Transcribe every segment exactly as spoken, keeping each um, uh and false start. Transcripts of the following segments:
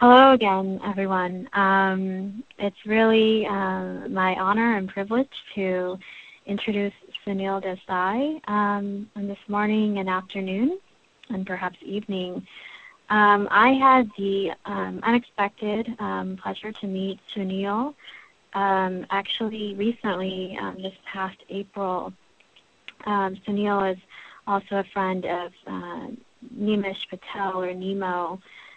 Hello again, everyone. Um, it's really uh, my honor and privilege to introduce Sunil Desai um, on this morning and afternoon, and perhaps evening. Um, I had the um, unexpected um, pleasure to meet Sunil um, actually recently, um, this past April. Um, Sunil is also a friend of uh, Nimish Patel, or Nemo,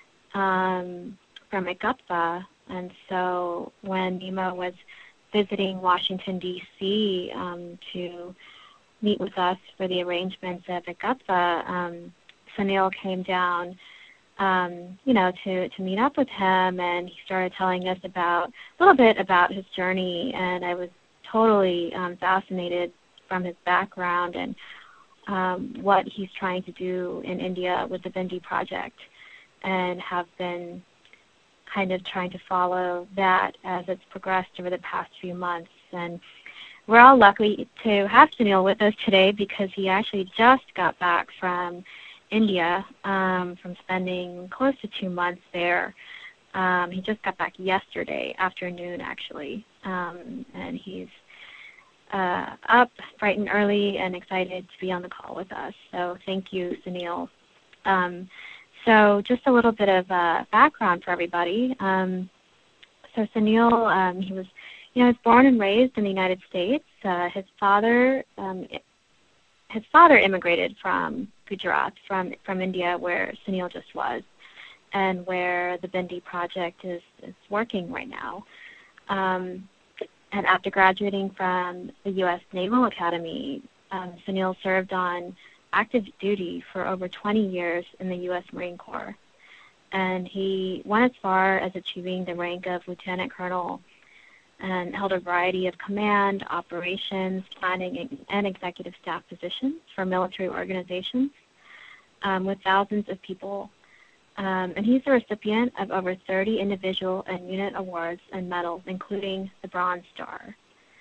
um, from IGUTPA. And so when Nemo was visiting Washington, D C um, to meet with us for the arrangements of IGUTPA, um, Sunil came down, um, you know, to, to meet up with him, and he started telling us about a little bit about his journey, and I was totally um, fascinated from his background and um, what he's trying to do in India with the Bindi Project, and have been kind of trying to follow that as it's progressed over the past few months. And we're all lucky to have Sunil with us today because he actually just got back from India, um, from spending close to two months there. Um, he just got back yesterday afternoon, actually, um, and he's uh, up bright and early and excited to be on the call with us. So thank you, Sunil. Um, so just a little bit of uh, background for everybody. Um, so Sunil, um, he was, you know, was born and raised in the United States. Uh, his father, um, his father immigrated from Gujarat, from from India, where Sunil just was, and where the Bindi Project is, is working right now. Um, and after graduating from the U S Naval Academy, um, Sunil served on active duty for over twenty years in the U S Marine Corps. And he went as far as achieving the rank of lieutenant colonel and held a variety of command, operations, planning, and executive staff positions for military organizations um, with thousands of people. Um, and he's the recipient of over thirty individual and unit awards and medals, including the Bronze Star.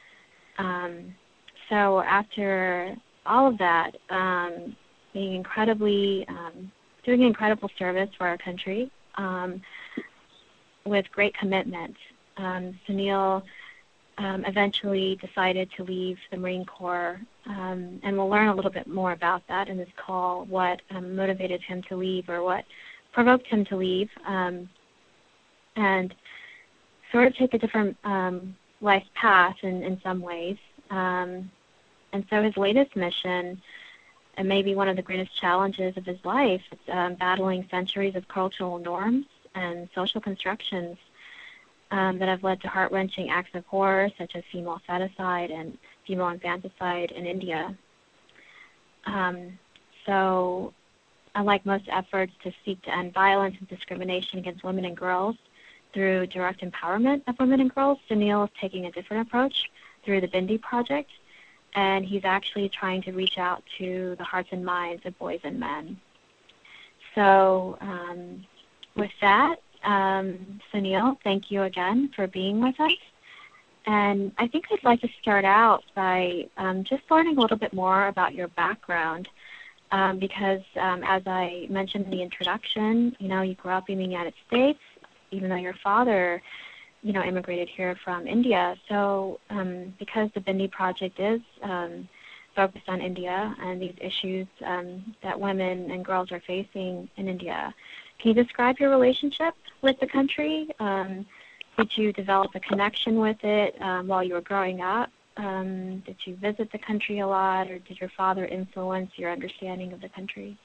Um, so after all of that, um, being incredibly, um, doing incredible service for our country um, with great commitment, um, Sunil um, eventually decided to leave the Marine Corps, um, and we'll learn a little bit more about that in this call, what um, motivated him to leave or what provoked him to leave, um, and sort of take a different um, life path in, in some ways. Um, and so his latest mission, and maybe one of the greatest challenges of his life, is um, battling centuries of cultural norms and social constructions um, that have led to heart-wrenching acts of horror such as female feticide and female infanticide in India. Um, so unlike most efforts to seek to end violence and discrimination against women and girls through direct empowerment of women and girls, Sunil is taking a different approach through the Bindi Project, and he's actually trying to reach out to the hearts and minds of boys and men. So um, with that, um, Sunil, thank you again for being with us. And I think I'd like to start out by um, just learning a little bit more about your background, um, because um, as I mentioned in the introduction, you know, you grew up in the United States, even though your father, you know, immigrated here from India. So um, because the Bindi Project is um, focused on India and these issues um, that women and girls are facing in India, can you describe your relationship with the country? Um, did you develop a connection with it um, while you were growing up? Um, did you visit the country a lot, or did your father influence your understanding of the country?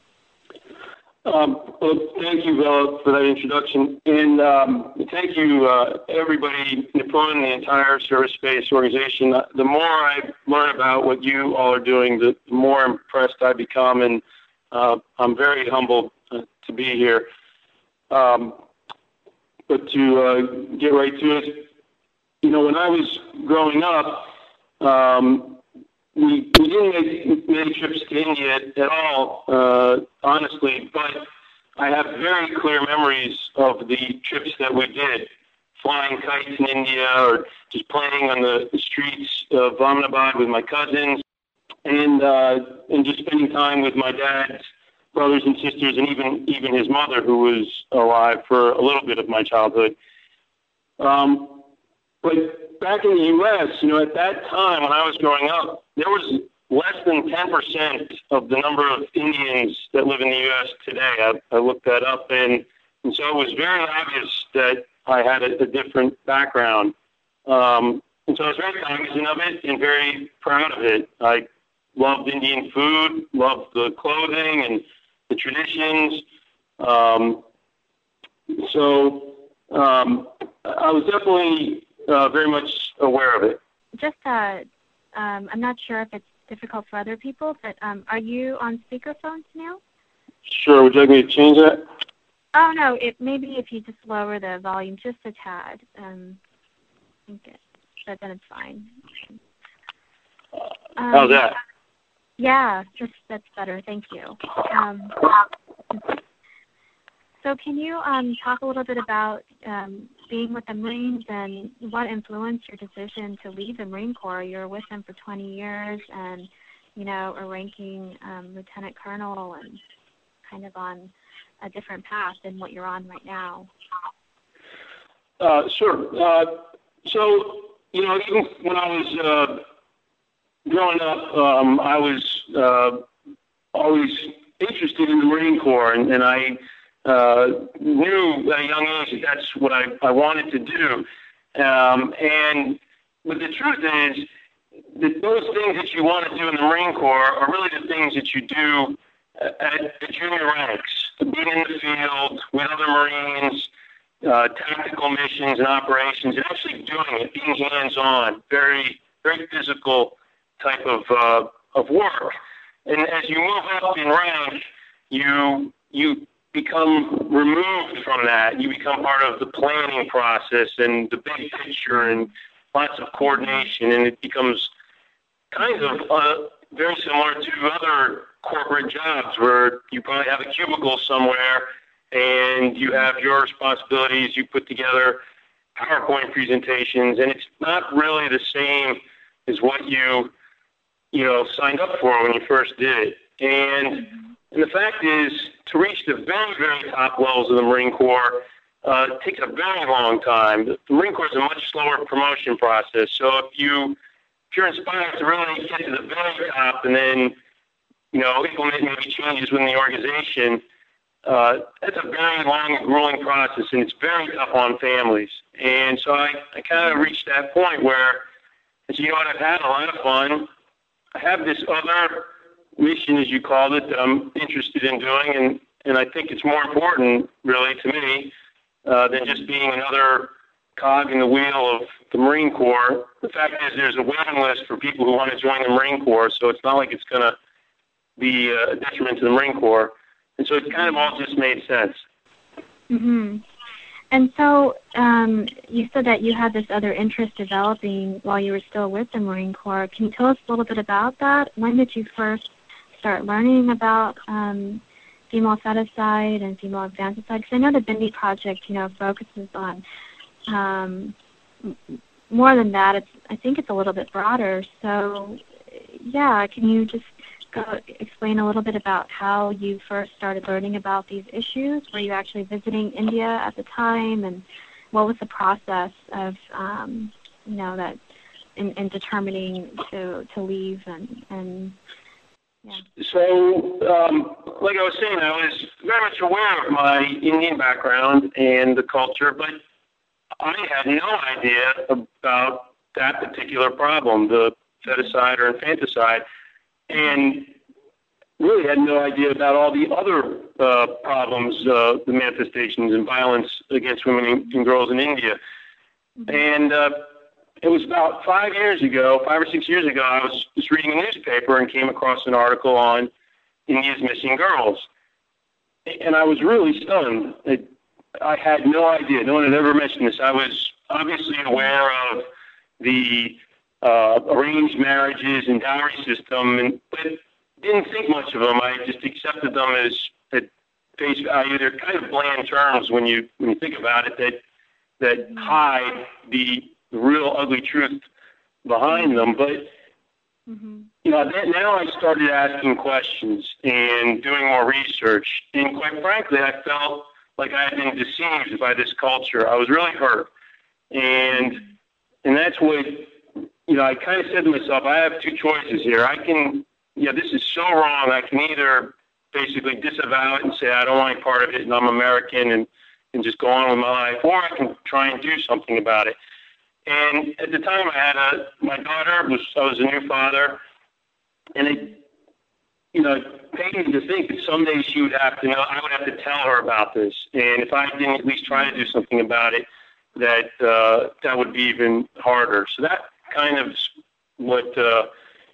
Um, well, thank you, Bella, for that introduction. And um, thank you, uh, everybody, Nippon, the entire service space organization. The more I learn about what you all are doing, the more impressed I become, and uh, I'm very humbled uh, to be here. Um, but to uh, get right to it, you know, when I was growing up, um, We, we didn't make many trips to India at all, uh, honestly, but I have very clear memories of the trips that we did, flying kites in India or just playing on the, the streets of Ahmedabad with my cousins, and uh, and just spending time with my dad's brothers and sisters, and even even his mother, who was alive for a little bit of my childhood. Um, but back in the U S, you know, at that time when I was growing up, there was less than ten percent of the number of Indians that live in the U S today. I, I looked that up, and, and so it was very obvious that I had a, a different background. Um, and so I was very cognizant of it and very proud of it. I loved Indian food, loved the clothing and the traditions. Um, so um, I was definitely uh, very much aware of it. Just, uh, um, I'm not sure if it's difficult for other people, but um, are you on speakerphone, Sunil? Sure. Would you like me to change that? Oh, no. It, maybe if you just lower the volume just a tad. Um, I think it, but then it's fine. Um, How's that? Yeah, just that's better. Thank you. Um, so can you um, talk a little bit about um, being with the Marines and what influenced your decision to leave the Marine Corps? You were with them for twenty years and, you know, a ranking um, lieutenant colonel and kind of on a different path than what you're on right now. Uh, sure. Uh, so, you know, even when I was uh, growing up, um, I was uh, always interested in the Marine Corps, and, and I uh, knew at a young age that that's what I, I wanted to do. Um, and but the truth is that those things that you want to do in the Marine Corps are really the things that you do at the junior ranks, being in the field with other Marines, uh, tactical missions and operations, and actually doing it, being hands-on, very, very physical type of uh, of work. And as you move up in rank, you you become removed from that. You become part of the planning process and the big picture and lots of coordination, and it becomes kind of uh, very similar to other corporate jobs where you probably have a cubicle somewhere and you have your responsibilities. You put together PowerPoint presentations, and it's not really the same as what you you know, signed up for when you first did it. And, and the fact is, to reach the very, very top levels of the Marine Corps uh, takes a very long time. The Marine Corps is a much slower promotion process. So if you if you're inspired to really get to the very top and then, you know, implement maybe changes within the organization, uh, that's a very long, grueling process, and it's very tough on families. And so I, I kind of reached that point where, as you know what, I've had a lot of fun. I have this other mission, as you called it, that I'm interested in doing, and, and I think it's more important, really, to me, uh, than just being another cog in the wheel of the Marine Corps. The fact is there's a waiting list for people who want to join the Marine Corps, so it's not like it's going to be a detriment to the Marine Corps. And so it kind of all just made sense. Mm-hmm. And so um, you said that you had this other interest developing while you were still with the Marine Corps. Can you tell us a little bit about that? When did you first start learning about um, female feticide and female infanticide? Because I know the Bindi Project, you know, focuses on um, more than that. It's, I think it's a little bit broader. So, yeah, can you just go explain a little bit about how you first started learning about these issues? Were you actually visiting India at the time, and what was the process of, um, you know, that in, in determining to to leave and and yeah. So, um, like I was saying, I was very much aware of my Indian background and the culture, but I had no idea about that particular problem, the feticide or infanticide. And really had no idea about all the other uh, problems, uh, the manifestations and violence against women and girls in India. Mm-hmm. And uh, it was about five years ago, five or six years ago, I was just reading a newspaper and came across an article on India's missing girls. And I was really stunned. It, I had no idea. No one had ever mentioned this. I was obviously aware of the Uh, arranged marriages and dowry system, and but didn't think much of them. I just accepted them as at face value. They're kind of bland terms when you when you think about it that that hide the, the real ugly truth behind them. But Mm-hmm. You know, that now I started asking questions and doing more research. And quite frankly, I felt like I had been deceived by this culture. I was really hurt. And and that's what, you know, I kind of said to myself, I have two choices here. I can, you know, this is so wrong. I can either basically disavow it and say I don't want any part of it and I'm American and, and just go on with my life, or I can try and do something about it. And at the time, I had a my daughter was I was a new father, and it, you know, it pained me to think that someday she would have to know. I would have to tell her about this, and if I didn't at least try to do something about it, that uh, that would be even harder. So that kind of what uh,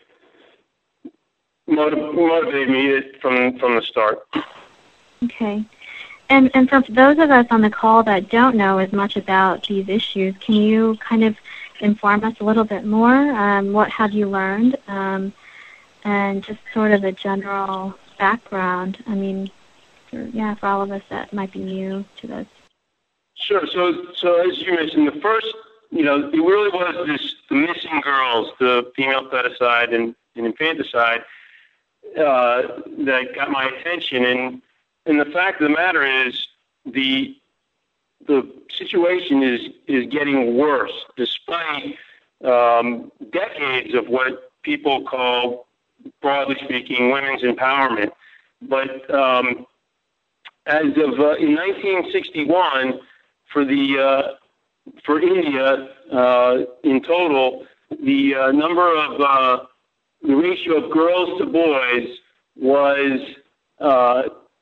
motiv- motivated me from from the start. Okay. And and for those of us on the call that don't know as much about these issues, can you kind of inform us a little bit more? Um, what have you learned? Um, and just sort of a general background. I mean, for, yeah, for all of us that might be new to this. Sure. So, so as you mentioned, the first, you know, it really was this the missing girls, the female feticide and, and infanticide, uh, that got my attention. And and the fact of the matter is, the the situation is is getting worse, despite um, decades of what people call, broadly speaking, women's empowerment. But um, as of uh, in nineteen sixty-one, for the uh, for India uh, in total, the uh, number of uh, the ratio of girls to boys was uh,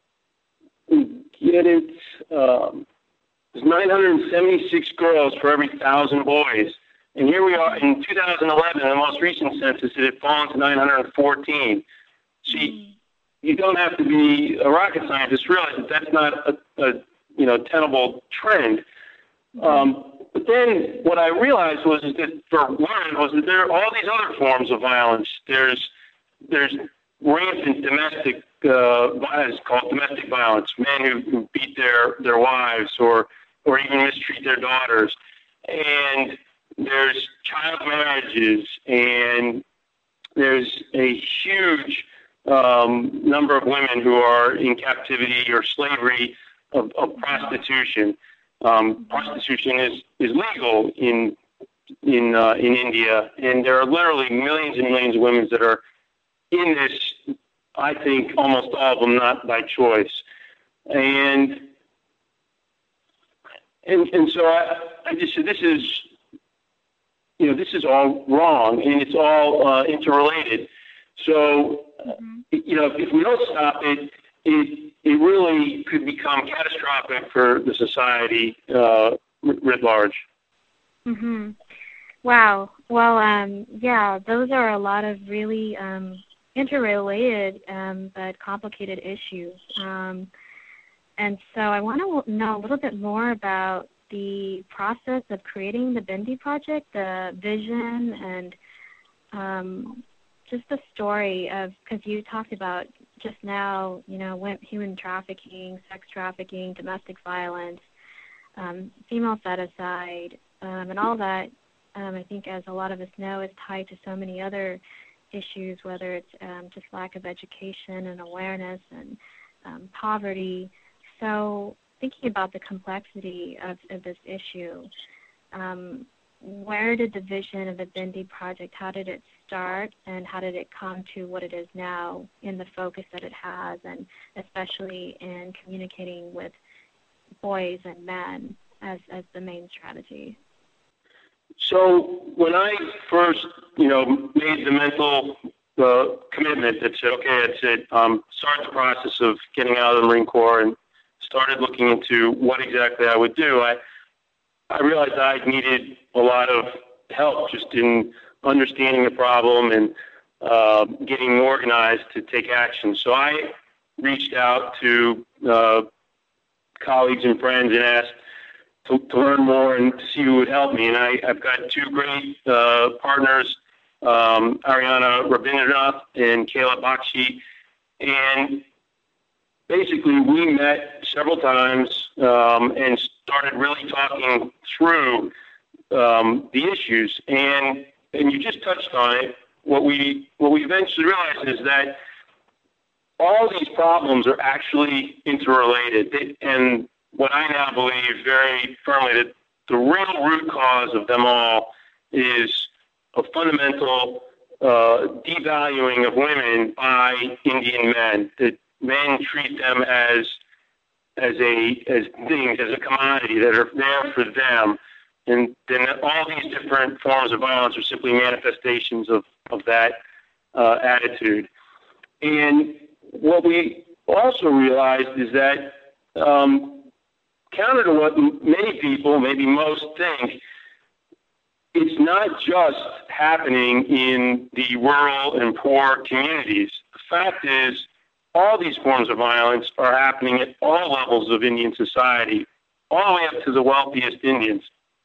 get it um, was nine hundred seventy-six girls for every thousand boys, and here we are in two thousand eleven. In the most recent census, it had fallen to nine hundred fourteen. See, you don't have to be a rocket scientist to realize that that's not a, a you know tenable trend. Um, but then what I realized was is that for one was that there are all these other forms of violence. There's there's rampant domestic uh, violence called domestic violence. Men who, who beat their, their wives or or even mistreat their daughters, and there's child marriages, and there's a huge um, number of women who are in captivity or slavery of, of prostitution. Um, prostitution is, is legal in in uh, in India, and there are literally millions and millions of women that are in this. I think almost all of them not by choice, and and and so I, I just said this is you know this is all wrong, and it's all uh, interrelated. So mm-hmm. you know if, if we don't stop it, it it really could become catastrophic for the society uh, writ large. Mm-hmm. Wow. Well, um, yeah, those are a lot of really um, interrelated um, but complicated issues. Um, and so I want to know a little bit more about the process of creating the Bindi Project, the vision, and um, just the story of, because you talked about just now, you know, human trafficking, sex trafficking, domestic violence, um, female feticide, um, and all that, um, I think, as a lot of us know, is tied to so many other issues, whether it's um, just lack of education and awareness and um, poverty. So thinking about the complexity of, of this issue, um, where did the vision of the Bindi Project, how did it start, and how did it come to what it is now in the focus that it has, and especially in communicating with boys and men as, as the main strategy? So when I first, you know, made the mental uh, commitment that said, okay, that's it, um, started the process of getting out of the Marine Corps and started looking into what exactly I would do, I I realized I needed a lot of help just in understanding the problem and uh, getting organized to take action. So I reached out to uh, colleagues and friends and asked to, to learn more and to see who would help me. And I, I've got two great uh, partners, um, Ariana Rabindranath and Kayla Bakshi. And basically, we met several times um, and started really talking through um, the issues. And and you just touched on it. what we what we eventually realized is that all these problems are actually interrelated. They, and what I now believe very firmly that the real root cause of them all is a fundamental uh, devaluing of women by Indian men. That men treat them as as a as things, as a commodity that are there for them, and then all these different forms of violence are simply manifestations of of that uh, attitude. And what we also realized is that, um, counter to what many people, maybe most, think, it's not just happening in the rural and poor communities. The fact is, all these forms of violence are happening at all levels of Indian society, all the way up to the wealthiest Indians.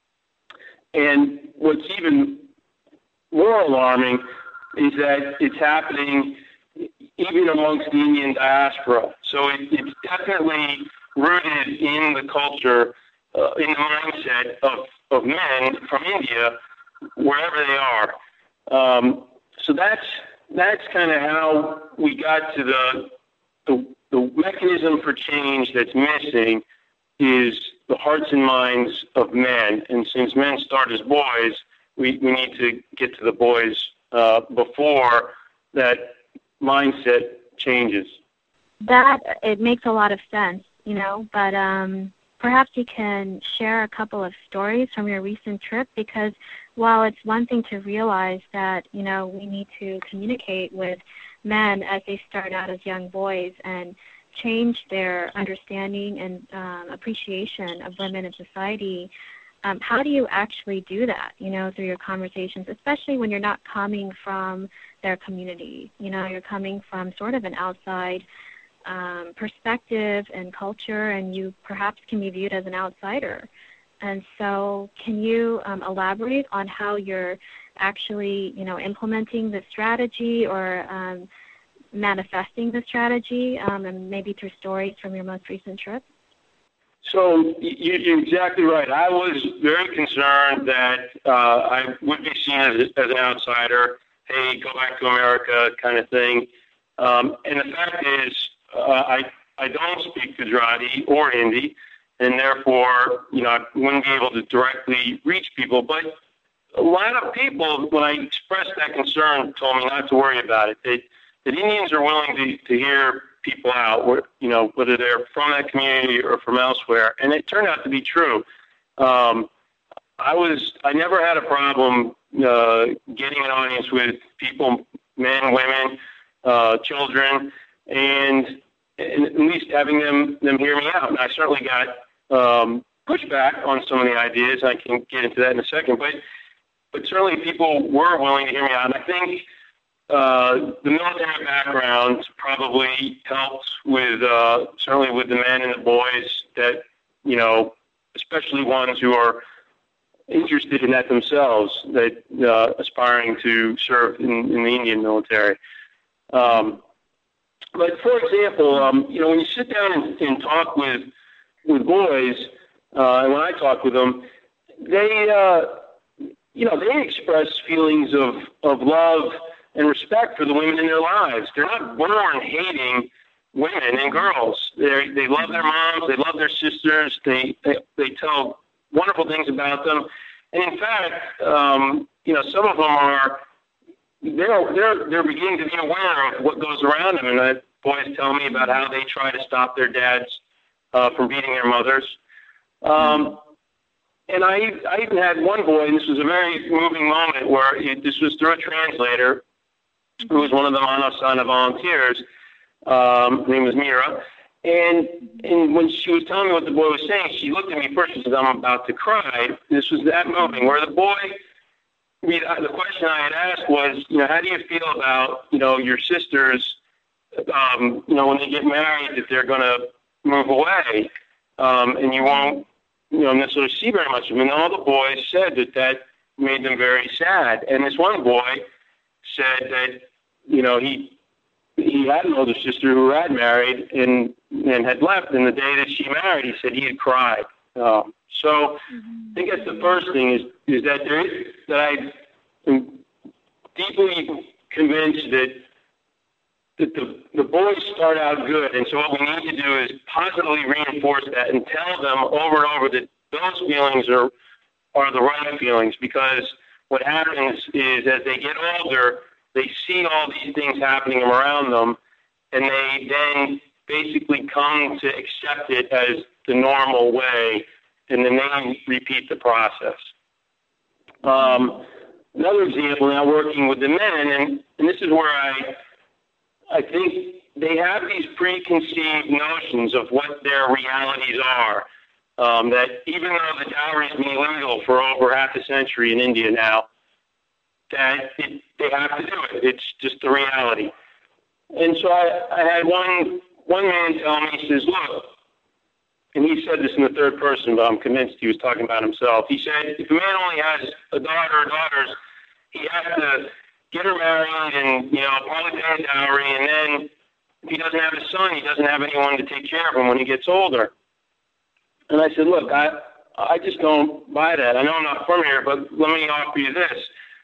And what's even more alarming is that it's happening even amongst the Indian diaspora. So it, it's definitely rooted in the culture, uh, in the mindset of, of men from India, wherever they are. Um, so that's that's kind of how we got to the, the the mechanism for change that's missing is the hearts and minds of men. And since men start as boys, we, we need to get to the boys uh, before that mindset changes. That, it makes a lot of sense, you know, but um, perhaps you can share a couple of stories from your recent trip, because while it's one thing to realize that, you know, we need to communicate with men as they start out as young boys and change their understanding and um, appreciation of women in society, um, how do you actually do that, you know, through your conversations, especially when you're not coming from their community? You know, you're coming from sort of an outside um, perspective and culture, and you perhaps can be viewed as an outsider. And so can you um, elaborate on how you're actually, you know, implementing the strategy or um, manifesting the strategy, um, and maybe through stories from your most recent trip? So you, you're exactly right. I was very concerned that uh, I would be seen as, as an outsider, hey, go back to America kind of thing. Um, and the fact is, uh, I, I don't speak Gujarati or Hindi, and therefore, you know, I wouldn't be able to directly reach people. But a lot of people, when I expressed that concern, told me not to worry about it. They, that Indians are willing to, to hear people out, you know, whether they're from that community or from elsewhere. And it turned out to be true. Um, I was, I never had a problem uh, getting an audience with people, men, women, uh, children, and, and at least having them, them hear me out. And I certainly got um, pushback on some of the ideas. I can get into that in a second. But, but certainly people were willing to hear me out. And I think Uh, the military background probably helped with, uh, certainly with the men and the boys that, you know, especially ones who are interested in that themselves, that uh, aspiring to serve in, in the Indian military. Um, but for example, um, you know, when you sit down and, and talk with with boys, uh, and when I talk with them, they, uh, you know, they express feelings of, of love and respect for the women in their lives. They're not born hating women and girls. They they love their moms. They love their sisters. They they, they tell wonderful things about them. And in fact, um, you know, some of them are they're they're they're beginning to be aware of what goes around them. And that boys tell me about how they try to stop their dads uh, from beating their mothers. Um, and I I even had one boy, and this was a very moving moment, where it, this was through a translator, who was one of the Manasana volunteers. Um, her name was Mira. And and when she was telling me what the boy was saying, she looked at me first and said, I'm about to cry. This was that moving, where the boy, I mean, the question I had asked was, you know, how do you feel about, you know, your sisters, um, you know, when they get married, that they're going to move away, um, and you won't, you know, necessarily see very much of them. And all the boys said that that made them very sad. And this one boy said that, you know, he he had an older sister who had married and and had left. And the day that she married, he said he had cried. Um, so I think that's the first thing is is that there is, that I am deeply convinced that that the, the boys start out good, and so what we need to do is positively reinforce that and tell them over and over that those feelings are are the right feelings, because what happens is as they get older, they see all these things happening around them, and they then basically come to accept it as the normal way, and then they repeat the process. Um, another example, now working with the men, and, and this is where I I think they have these preconceived notions of what their realities are, um, that even though the dowry has been illegal for over half a century in India now, that it, they have to do it. It's just the reality. And so I, I had one one man tell me, he says, look, and he said this in the third person, but I'm convinced he was talking about himself. He said, if a man only has a daughter or daughters, he has to get her married and, you know, probably pay a dowry, and then if he doesn't have a son, he doesn't have anyone to take care of him when he gets older. And I said, look, I I just don't buy that. I know I'm not from here, but let me offer you this.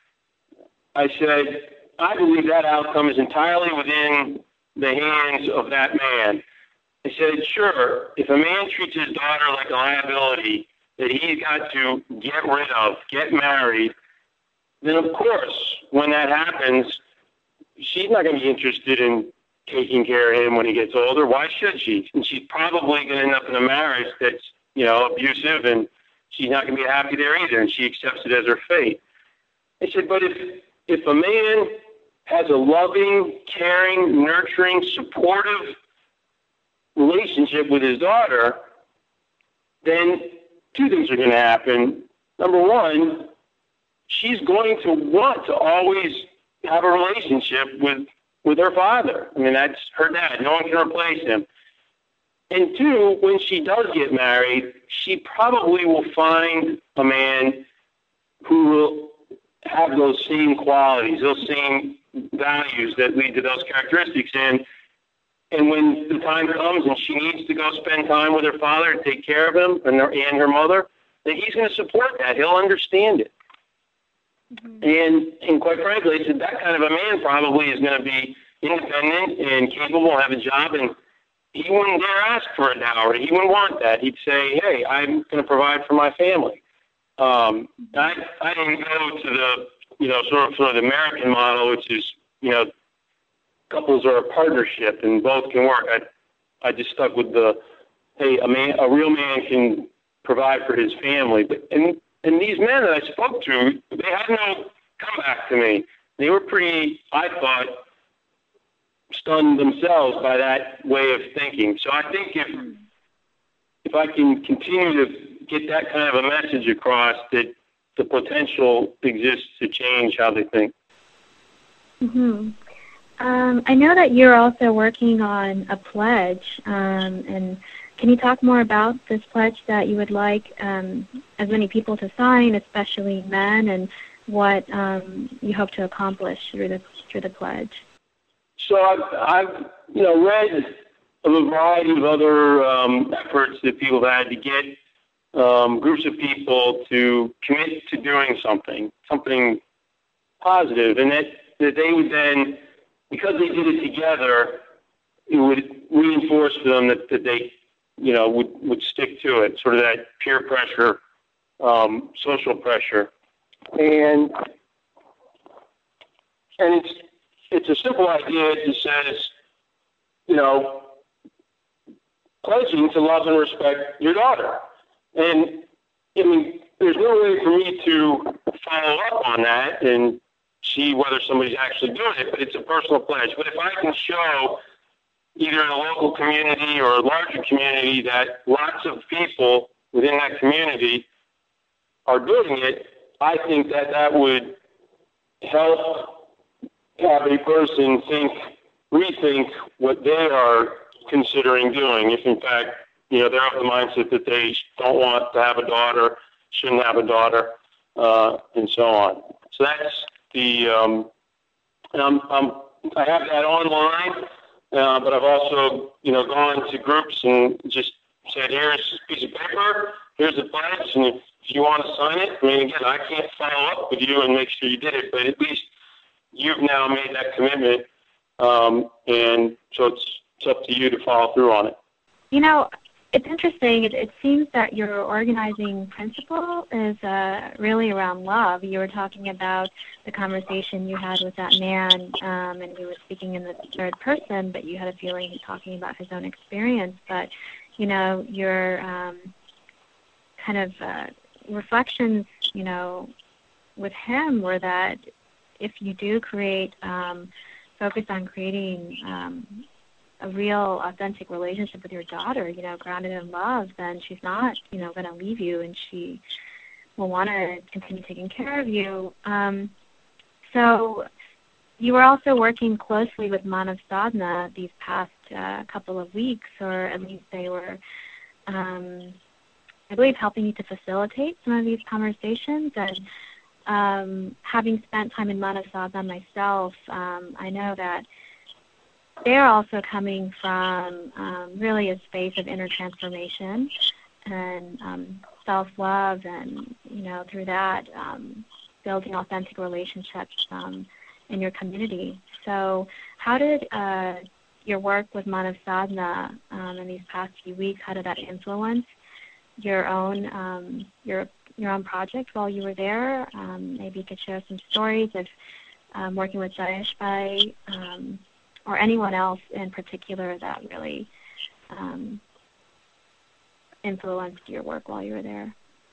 I said, I believe that outcome is entirely within the hands of that man. I said, sure, if a man treats his daughter like a liability that he's got to get rid of, get married, then of course, when that happens, she's not going to be interested in taking care of him when he gets older. Why should she? And she's probably going to end up in a marriage that's, you know, abusive, and she's not going to be happy there either, and she accepts it as her fate. I said, but if if a man has a loving, caring, nurturing, supportive relationship with his daughter, then two things are going to happen. Number one, she's going to want to always have a relationship with, with her father. I mean, that's her dad. No one can replace him. And two, when she does get married, she probably will find a man who will have those same qualities, those same values that lead to those characteristics. And and when the time comes and she needs to go spend time with her father and take care of him and her, and her mother, then he's going to support that. He'll understand it. Mm-hmm. And and quite frankly, I said that kind of a man probably is going to be independent and capable, have a job, and he wouldn't dare ask for a dowry. He wouldn't want that. He'd say, hey, I'm going to provide for my family. Um, I, I didn't go to the, you know, sort of, sort of the American model, which is, you know, couples are a partnership and both can work. I, I just stuck with the, hey, a man, a real man can provide for his family. But, and, and these men that I spoke to, they had no comeback to me. They were pretty, I thought, stunned themselves by that way of thinking. So I think if if I can continue to get that kind of a message across, that the potential exists to change how they think. Mm-hmm. Um, I know that you're also working on a pledge, um, and can you talk more about this pledge that you would like um, as many people to sign, especially men, and what um, you hope to accomplish through the through the pledge? So I've, I've, you know, read of a variety of other um, efforts that people have had to get um, groups of people to commit to doing something, something positive, and that, that they would then, because they did it together, it would reinforce for them that, that they, you know, would, would stick to it, sort of that peer pressure, um, social pressure. And and it's It's a simple idea. It just says, you know, pledging to love and respect your daughter. And, I mean, there's no way for me to follow up on that and see whether somebody's actually doing it, but it's a personal pledge. But if I can show either in a local community or a larger community that lots of people within that community are doing it, I think that that would help have a person think, rethink what they are considering doing. If in fact, you know, they're of the mindset that they don't want to have a daughter, shouldn't have a daughter, uh, and so on. So that's the, um, and I'm, I'm, I have that online, uh, but I've also, you know, gone to groups and just said, here's a piece of paper, here's a pledge, and if you want to sign it, I mean, again, I can't follow up with you and make sure you did it, but at least you've now made that commitment, um, and so it's, it's up to you to follow through on it. You know, it's interesting. It, it seems that your organizing principle is uh, really around love. You were talking about the conversation you had with that man, um, and he was speaking in the third person, but you had a feeling he was talking about his own experience. But, you know, your um, kind of uh, reflections, you know, with him were that if you do create, um, focus on creating um, a real, authentic relationship with your daughter, you know, grounded in love, then she's not, you know, going to leave you, and she will want to continue taking care of you. Um, so you were also working closely with Manav Sadhana these past uh, couple of weeks, or at least they were, um, I believe, helping you to facilitate some of these conversations. And um, having spent time in Manav Sadhana myself, um, I know that they're also coming from um, really a space of inner transformation and um, self-love, and, you know, through that, um, building authentic relationships um, in your community. So how did uh, your work with Manav Sadhana um, in these past few weeks, how did that influence your own um, your your own project while you were there? Um, maybe you could share some stories of um, working with Jayesh Bhai, um, or anyone else in particular that really um, influenced your work while you were there.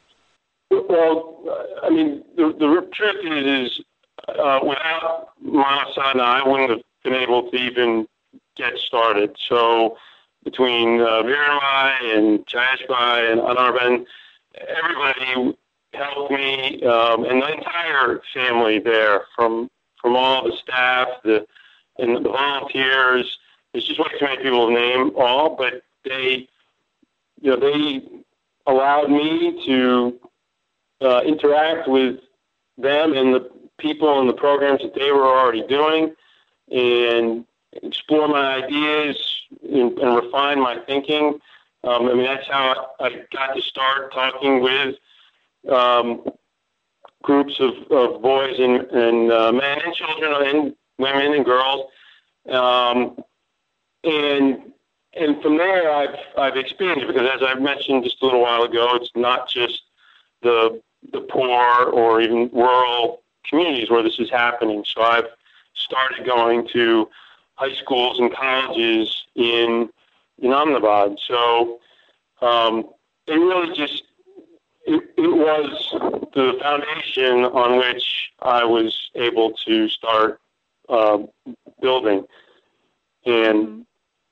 Well, I mean, the, the truth is, uh, without Manav Sadhana, I wouldn't have been able to even get started. So between uh, Viren Bhai and Jayesh Bhai and Anarben, everybody helped me, um, and the entire family there, from from all the staff, the and the volunteers. There's just way too many people to name all, but they, you know, they allowed me to uh, interact with them and the people and the programs that they were already doing, and explore my ideas and, and refine my thinking. Um, I mean, that's how I got to start talking with um, groups of, of boys and, and uh, men and children and women and girls. Um, and and from there, I've I've expanded, because, as I mentioned just a little while ago, it's not just the the poor or even rural communities where this is happening. So I've started going to high schools and colleges in in Ahmedabad. So um, it really just it, it was the foundation on which I was able to start uh, building, and mm-hmm.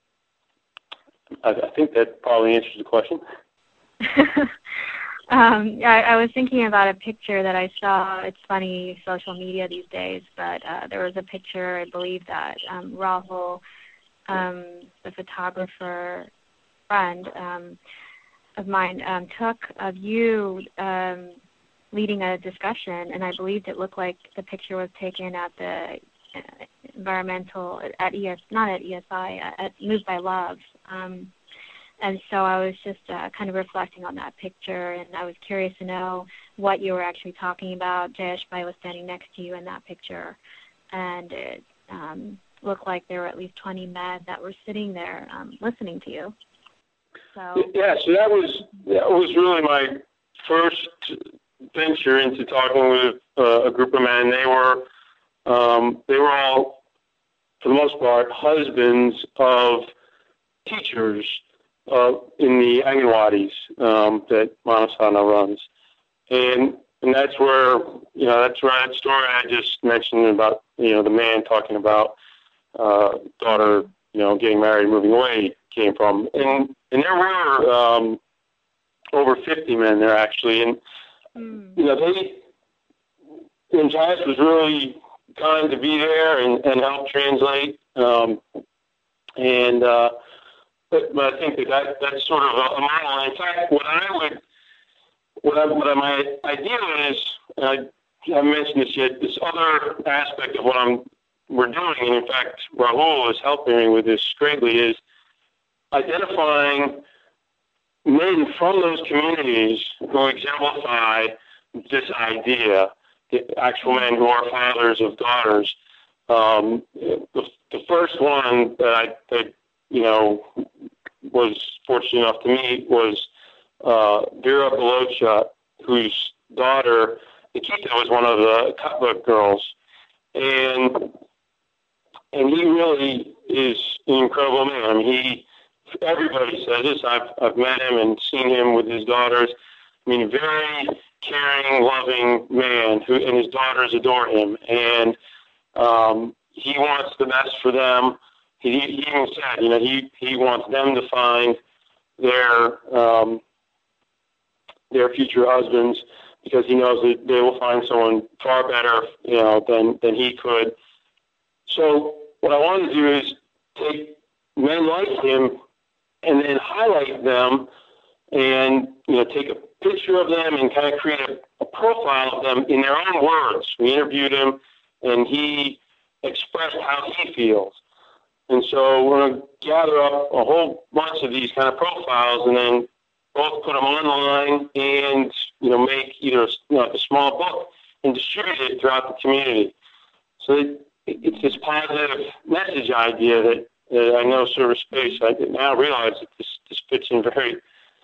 I, I think that probably answers the question. um, I, I was thinking about a picture that I saw. It's funny, social media these days, but uh, there was a picture, I believe, that um, Rahul, um, the photographer friend um, of mine, um, took of you um, leading a discussion, and I believed it looked like the picture was taken at the uh, environmental, at E S, not at E S I, at Moved by Love. Um, And so I was just uh, kind of reflecting on that picture, and I was curious to know what you were actually talking about. Jayesh Bhai was standing next to you in that picture, and it um, looked like there were at least twenty men that were sitting there um, listening to you. So yeah, so that was that was really my first venture into talking with uh, a group of men. They were um, they were all, for the most part, husbands of teachers Uh, in the Anganwadis um, that Manav Sadhana runs, and and that's where you know that's where that story I just mentioned about you know the man talking about uh, daughter you know getting married, moving away came from, and and there were um, over fifty men there actually, and mm. you know they and Jayesh was really kind to be there and, and help translate, um, and. Uh, But, but I think that, that that's sort of a, a model. In fact, what I would, what, I, what my idea is, and I haven't mentioned this yet, this other aspect of what I'm we're doing, and in fact, Rahul is helping me with this greatly, is identifying men from those communities who exemplify this idea, the actual men who are fathers of daughters, Um, the, the first one that I, that, you know, was fortunate enough to meet was uh, Vera Balocha, whose daughter, Nikita, was one of the Cutbook girls. And and he really is an incredible man. I mean, he, everybody says this. I've, I've met him and seen him with his daughters. I mean, very caring, loving man, who, and his daughters adore him. And um, he wants the best for them. He, he even said, you know, he, he wants them to find their um, their future husbands, because he knows that they will find someone far better, you know, than, than he could. So what I want to do is take men like him and then highlight them and, you know, take a picture of them and kind of create a, a profile of them in their own words. We interviewed him, and he expressed how he feels. And so we're going to gather up a whole bunch of these kind of profiles and then both put them online and, you know, make either, you know, a small book and distribute it throughout the community. So it, it's this positive message idea that, that I know Service Space, I now realize that this, this fits in very,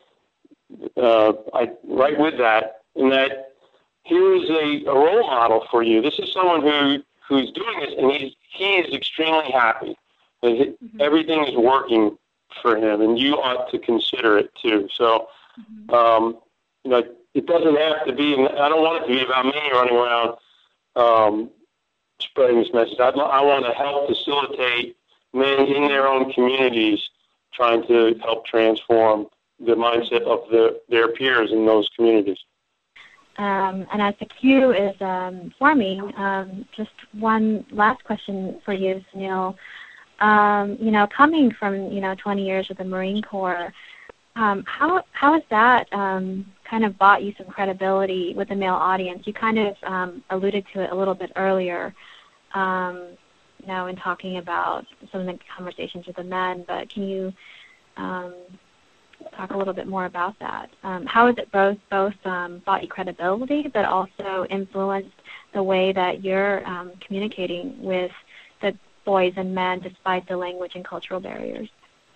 uh, I, right with that, in that here is a, a role model for you. This is someone who, who's doing this, and he's, he is extremely happy. Mm-hmm. Everything is working for him, and you ought to consider it too. So, mm-hmm. um, you know, it doesn't have to be, I don't want it to be about me running around um, spreading this message. I, I want to help facilitate men in their own communities trying to help transform the mindset of the, their peers in those communities. Um, and as the queue is um, forming, um, just one last question for you, Sunil. Um, you know, coming from, you know, twenty years with the Marine Corps, um, how how has that um, kind of bought you some credibility with the male audience? You kind of um, alluded to it a little bit earlier, um, you know, in talking about some of the conversations with the men, but can you um, talk a little bit more about that? Um, how has it both, both um, bought you credibility, but also influenced the way that you're um, communicating with the boys and men despite the language and cultural barriers?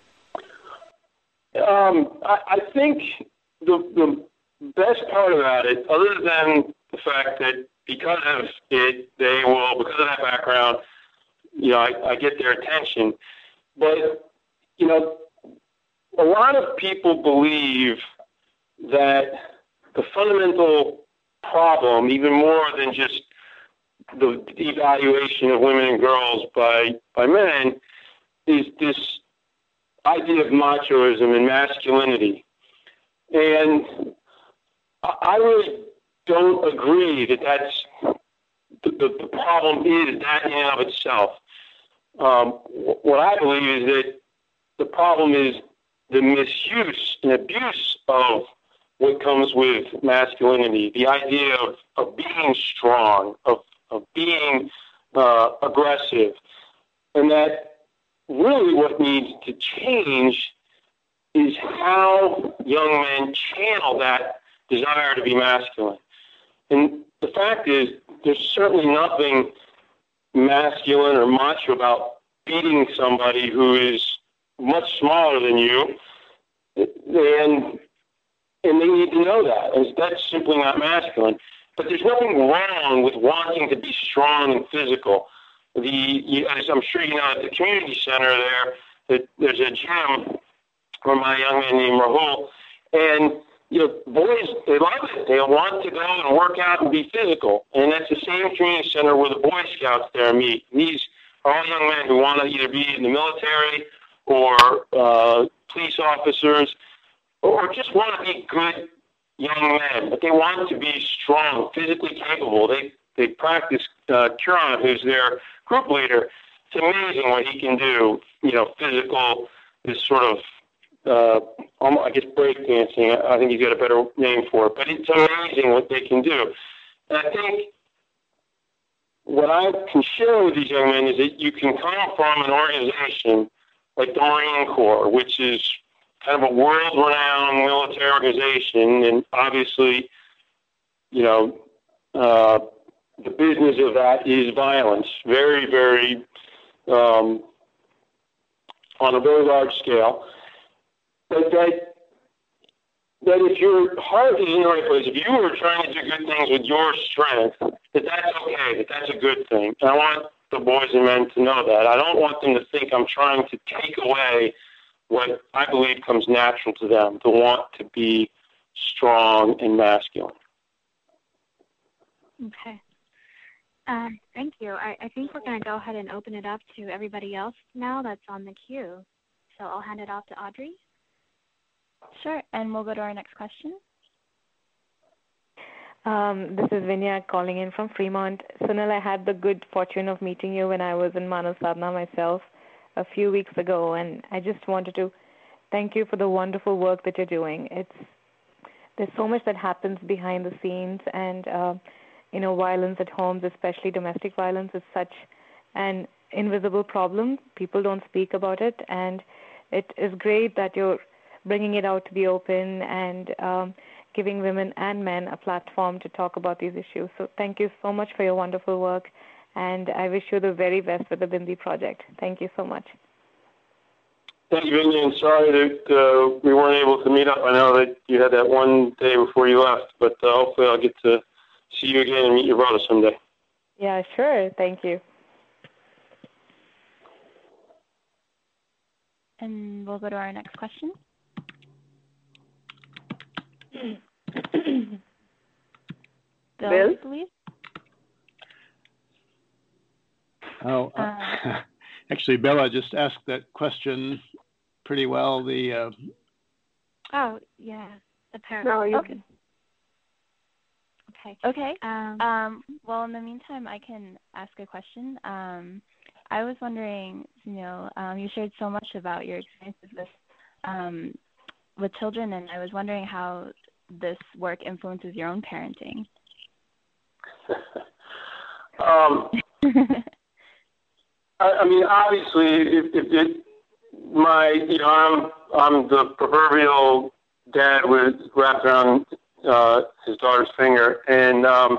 Um, I, I think the, the best part about it, other than the fact that because of it, they will, because of that background, you know, I, I get their attention. But, you know, a lot of people believe that the fundamental problem, even more than just the evaluation of women and girls by, by men, is this idea of machoism and masculinity. And I really don't agree that that's the, the, the problem is that in and of itself. Um, what I believe is that the problem is the misuse and abuse of what comes with masculinity, the idea of, of being strong, of of being uh, aggressive, and that really what needs to change is how young men channel that desire to be masculine. And the fact is, there's certainly nothing masculine or macho about beating somebody who is much smaller than you, and and they need to know that. And that's simply not masculine. But there's nothing wrong with wanting to be strong and physical. The, you, as I'm sure you know, at the community center there, that there's a gym for my young man named Rahul, and you know, boys, they love it. They want to go and work out and be physical. And that's the same community center where the Boy Scouts there meet. And these are all young men who want to either be in the military or uh, police officers, or just want to be good young men, but they want to be strong, physically capable. They they practice uh, Curon, who's their group leader. It's amazing what he can do. You know, physical, this sort of, uh, I guess, breakdancing. I think he's got a better name for it, but it's amazing what they can do. And I think what I can share with these young men is that you can come from an organization like the Marine Corps, which is kind of a world-renowned military organization, and obviously, you know, uh, the business of that is violence, very, very, um, on a very large scale. But that, that if your heart is in the right place, if you are trying to do good things with your strength, that that's okay, that that's a good thing. And I want the boys and men to know that. I don't want them to think I'm trying to take away what I believe comes natural to them, to want to be strong and masculine. Okay. Uh, thank you. I, I think we're going to go ahead and open it up to everybody else now that's on the queue. So I'll hand it off to Audrey. Sure, and we'll go to our next question. Um, this is Vinya calling in from Fremont. Sunil, I had the good fortune of meeting you when I was in Manav Sadhana myself a few weeks ago, and I just wanted to thank you for the wonderful work that you're doing. It's there's so much that happens behind the scenes, and uh, you know, violence at homes, especially domestic violence, is such an invisible problem. People don't speak about it, and it is great that you're bringing it out to the open and um, giving women and men a platform to talk about these issues. So thank you so much for your wonderful work, and I wish you the very best with the Bindi project. Thank you so much. Thank you, Vinya, and sorry that uh, we weren't able to meet up. I know that you had that one day before you left, but uh, hopefully I'll get to see you again and meet your brother someday. Yeah, sure. Thank you. And we'll go to our next question. Bill, Bill? I believe. Oh, uh, Uh, actually, Bella just asked that question pretty well. The uh, Oh, yeah. The parent. no, you okay. Okay. Okay. Um, Um, well, in the meantime, I can ask a question. Um, I was wondering, you know, um, you shared so much about your experiences with um, with children, and I was wondering how this work influences your own parenting. um, I, I mean, obviously, if, if it, my, you know, I'm I'm the proverbial dad with wrapped around uh, his daughter's finger, and um,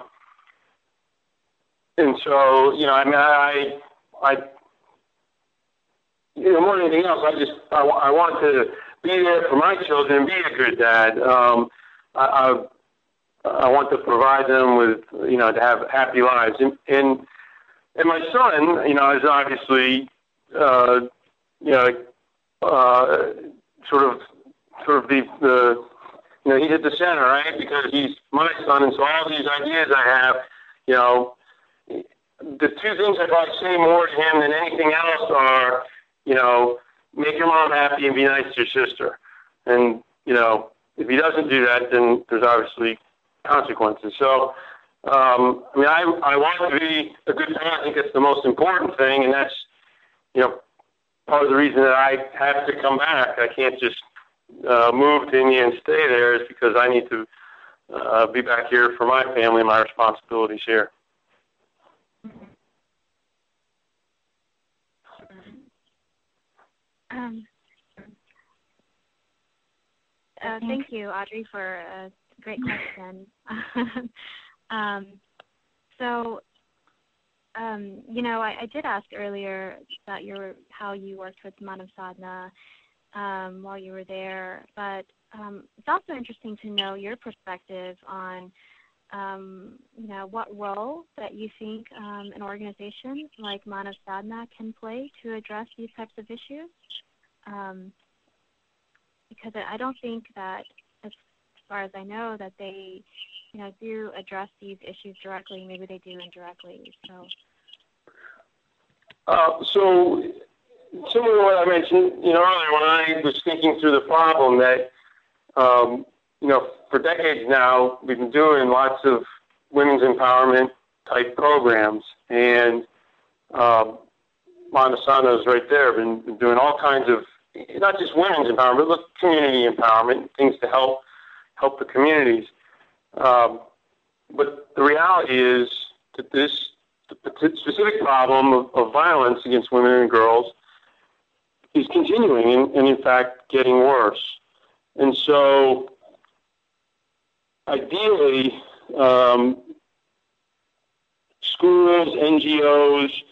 and so, you know, I mean, I, I, you know, more than anything else, I just I, I want to be there for my children and be a good dad. Um, I, I I want to provide them with, you know, to have happy lives, and and, and my son, you know, is obviously, uh, you know, uh, sort of sort of the the you know, he's at the center, right? Because he's my son, and so all these ideas I have, you know, the two things I'd probably say more to him than anything else are, you know, make your mom happy and be nice to your sister. And, you know, if he doesn't do that, then there's obviously consequences. So, um, I mean, I, I want to be a good parent. I think that's the most important thing, and that's, you know, part of the reason that I have to come back. I can't just uh, move to India and stay there, is because I need to uh, be back here for my family and my responsibilities here. Um, uh, thank you, Audrey, for a great question. um, so, um, you know, I, I did ask earlier about your how you worked with Manav Sadhana um, while you were there, but um, it's also interesting to know your perspective on, um, you know, what role that you think um, an organization like Manav Sadhana can play to address these types of issues. Um, because I don't think that, as far as I know, that they, you know, do address these issues directly. Maybe they do indirectly. So, uh, so similar to what I mentioned, you know, earlier when I was thinking through the problem, that um, you know, for decades now we've been doing lots of women's empowerment type programs, and um, Manav Sadhana is right there. Been, been doing all kinds of, not just women's empowerment, but look, community empowerment, things to help help the communities. Um, but the reality is that this the specific problem of, of violence against women and girls is continuing, and, and in fact getting worse. And so, ideally, um, those N G Os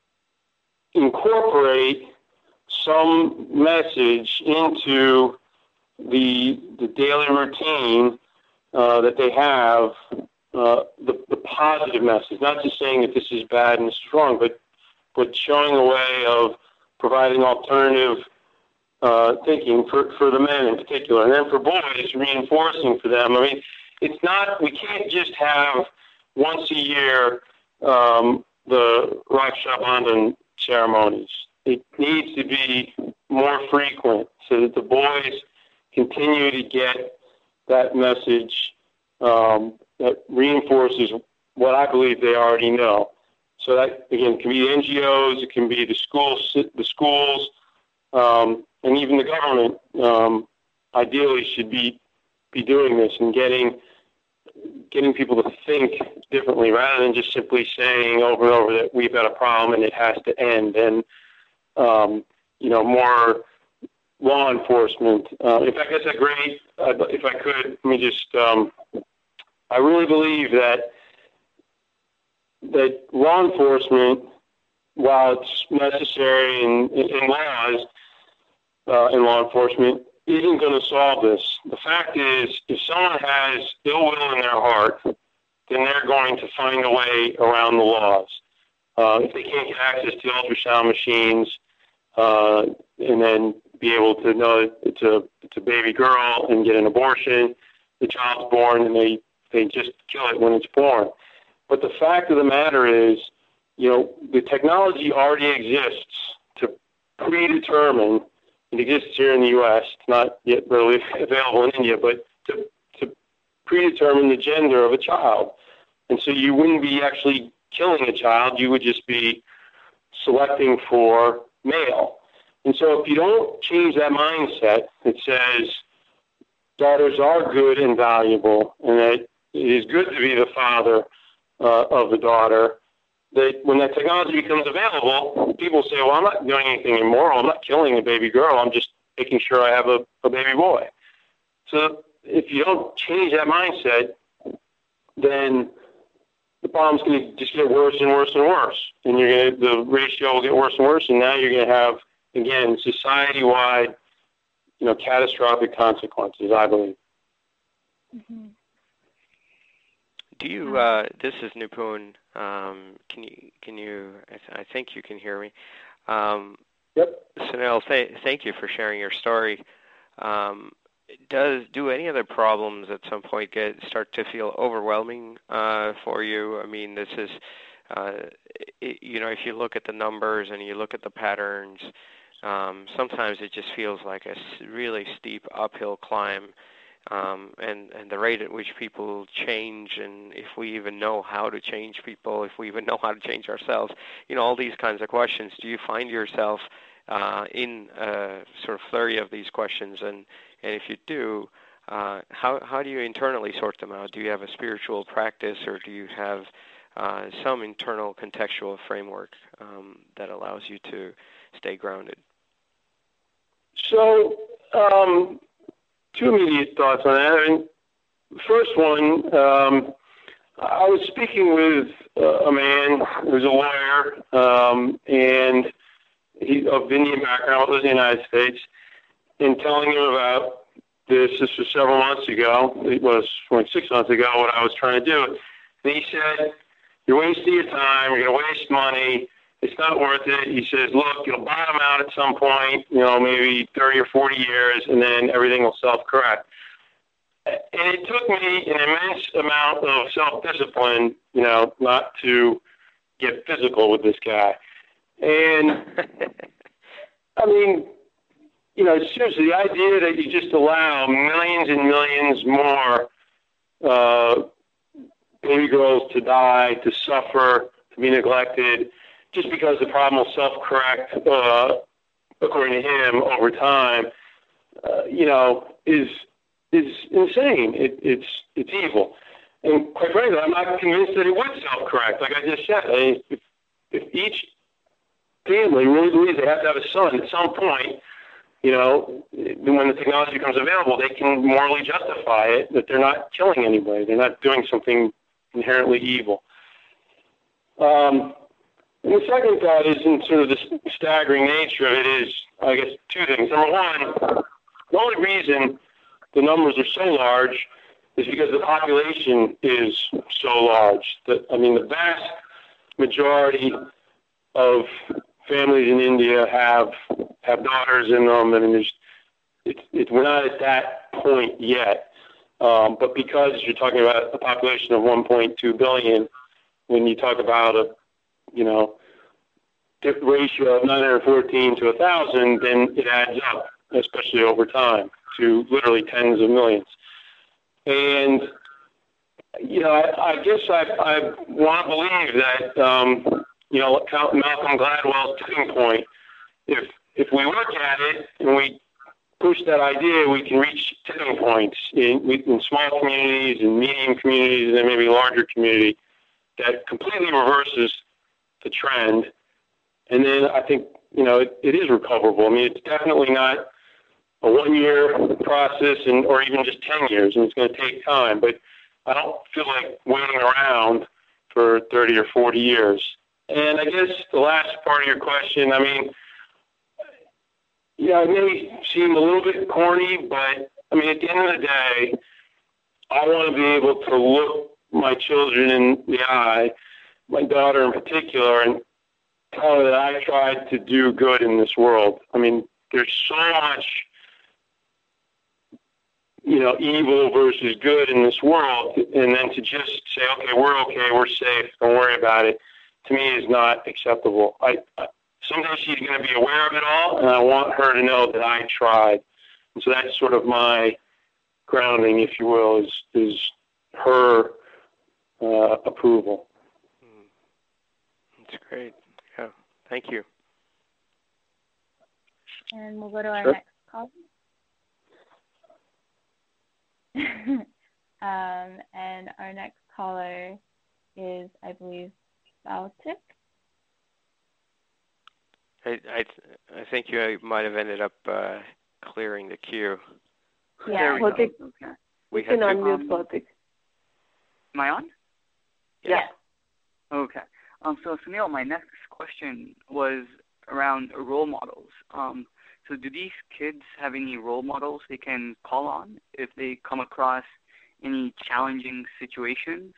incorporate some message into the the daily routine uh, that they have, uh, the, the positive message, not just saying that this is bad and this is wrong, but, but showing a way of providing alternative uh, thinking for, for the men in particular. And then for boys, reinforcing for them. I mean, it's not, we can't just have once a year um, the Raksha Bandhan ceremonies. It needs to be more frequent so that the boys continue to get that message um, that reinforces what I believe they already know. So that, again, can be N G Os, it can be the schools, the schools, um, and even the government um, ideally should be be doing this and getting getting people to think differently rather than just simply saying over and over that we've got a problem and it has to end. And, um, you know, more law enforcement. Uh, in fact, that's a great, uh, if I could, let me just, um, I really believe that that law enforcement, while it's necessary in, in, in laws, uh, in law enforcement, isn't going to solve this. The fact is, if someone has ill will in their heart, then they're going to find a way around the laws. Uh, if they can't get access to ultrasound machines, uh, and then be able to know it's a it's a baby girl and get an abortion, the child's born and they, they just kill it when it's born. But the fact of the matter is, you know, the technology already exists to predetermine. It exists here in the U S. It's not yet really available in India, but to, to predetermine the gender of a child. And so you wouldn't be actually killing a child. You would just be selecting for male. And so if you don't change that mindset that says daughters are good and valuable and that it is good to be the father uh, of the daughter, that when that technology becomes available, people say, well, I'm not doing anything immoral. I'm not killing a baby girl. I'm just making sure I have a, a baby boy. So if you don't change that mindset, then the problem's going to just get worse and worse and worse. And you're going to, the ratio will get worse and worse. And now you're going to have, again, society-wide, you know, catastrophic consequences, I believe. Mm-hmm. Do you, uh, this is Nipun, um, can you, can you, I, th- I think you can hear me. Um, yep. Sunil, th- thank you for sharing your story. Um, does, do any of the problems at some point get, start to feel overwhelming, uh, for you? I mean, this is, uh, it, you know, if you look at the numbers and you look at the patterns, um, sometimes it just feels like a really steep uphill climb. Um, and, and the rate at which people change, and if we even know how to change people, if we even know how to change ourselves, you know, all these kinds of questions. Do you find yourself uh, in a sort of flurry of these questions? And, and if you do, uh, how, how do you internally sort them out? Do you have a spiritual practice, or do you have uh, some internal contextual framework um, that allows you to stay grounded? So, um two immediate thoughts on that. I mean, first one, um, I was speaking with uh, a man who's a lawyer, um, and he of Indian background, lives in the United States, and telling him about this. This was several months ago. It was like six months ago. What I was trying to do, and he said, "You're wasting your time. You're going to waste money. It's not worth it." He says, look, it'll bottom out at some point, you know, maybe thirty or forty years, and then everything will self-correct. And it took me an immense amount of self-discipline, you know, not to get physical with this guy. And, I mean, you know, seriously, the idea that you just allow millions and millions more uh, baby girls to die, to suffer, to be neglected, just because the problem will self-correct, uh, according to him, over time, uh, you know, is is insane. It, it's it's evil, and quite frankly, I'm not convinced that it would self-correct. Like I just said, I mean, if, if each family really believes they have to have a son at some point, you know, when the technology becomes available, they can morally justify it that they're not killing anybody, they're not doing something inherently evil. Um, and the second thought is in sort of the staggering nature of it is, I guess, two things. Number one, the only reason the numbers are so large is because the population is so large. That I mean, the vast majority of families in India have have daughters in them, and there's it's it, we're not at that point yet. Um, but because you're talking about a population of one point two billion, when you talk about a you know ratio of nine hundred fourteen to one thousand, then it adds up, especially over time, to literally tens of millions. And, you know, I, I guess I, I want to believe that, um, you know, Malcolm Gladwell's tipping point, if if we look at it and we push that idea, we can reach tipping points in, in small communities and medium communities and then maybe larger community that completely reverses the trend. And then I think, you know, it, it is recoverable. I mean, it's definitely not a one-year process and or even just ten years, and it's going to take time. But I don't feel like waiting around for thirty or forty years. And I guess the last part of your question, I mean, yeah, it may seem a little bit corny, but, I mean, at the end of the day, I want to be able to look my children in the eye, my daughter in particular, and tell her that I tried to do good in this world. I mean, there's so much, you know, evil versus good in this world, and then to just say, okay, we're okay, we're safe, don't worry about it, to me is not acceptable. I, I someday she's going to be aware of it all, and I want her to know that I tried. And so that's sort of my grounding, if you will, is is her uh, approval. That's great. Yeah, thank you. And we'll go to our Sure. next call. um, and our next caller is, I believe, Baltic. I, I, I think you might have ended up uh, clearing the queue. Yeah. Baltic, Okay. we We can had to- unmute um, Baltic. Am I on? Yeah. Okay. Um, so, Sunil, my next question was around role models. Um, so do these kids have any role models they can call on if they come across any challenging situations?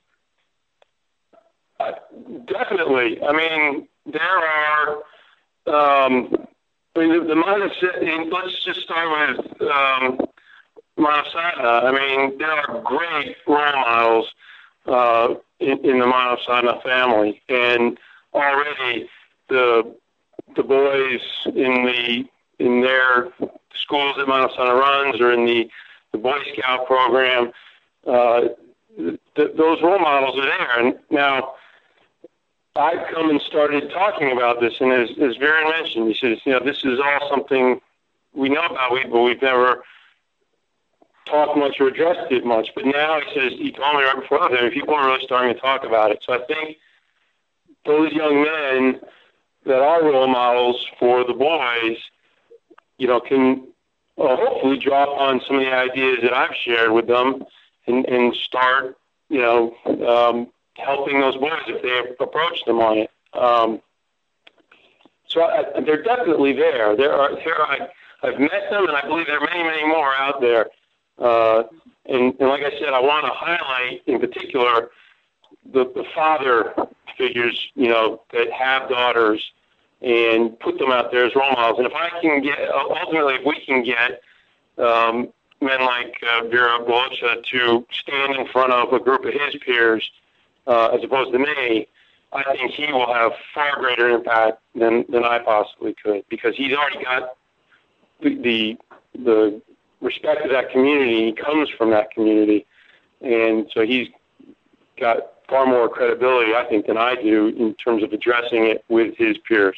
Uh, definitely. I mean, there are, um, I mean, the, the Manasana, let's just start with um, Manasana. I mean, there are great role models uh, in, in the Manasana family. And already the the boys in the in their schools that Manasana runs or in the, the Boy Scout program, uh, th- those role models are there. And now, I've come and started talking about this, and as, as Viren mentioned, he says, you know, this is all something we know about, but we've never talked much or addressed it much. But now he says, he told me right before that people are really starting to talk about it. So I think those young men that are role models for the boys, you know, can uh, hopefully draw upon some of the ideas that I've shared with them and, and start, you know, um, helping those boys if they approach them on it. Um, so I, they're definitely there. There are, there are I, I've met them, and I believe there are many, many more out there. Uh, and, and like I said, I want to highlight in particular the, the father figures, you know, that have daughters and put them out there as role models. And if I can get, ultimately, if we can get um, men like uh, Vera Bolocha to stand in front of a group of his peers uh, as opposed to me, I think he will have far greater impact than, than I possibly could, because he's already got the, the the respect of that community. He comes from that community, and so he's got far more credibility, I think, than I do in terms of addressing it with his peers.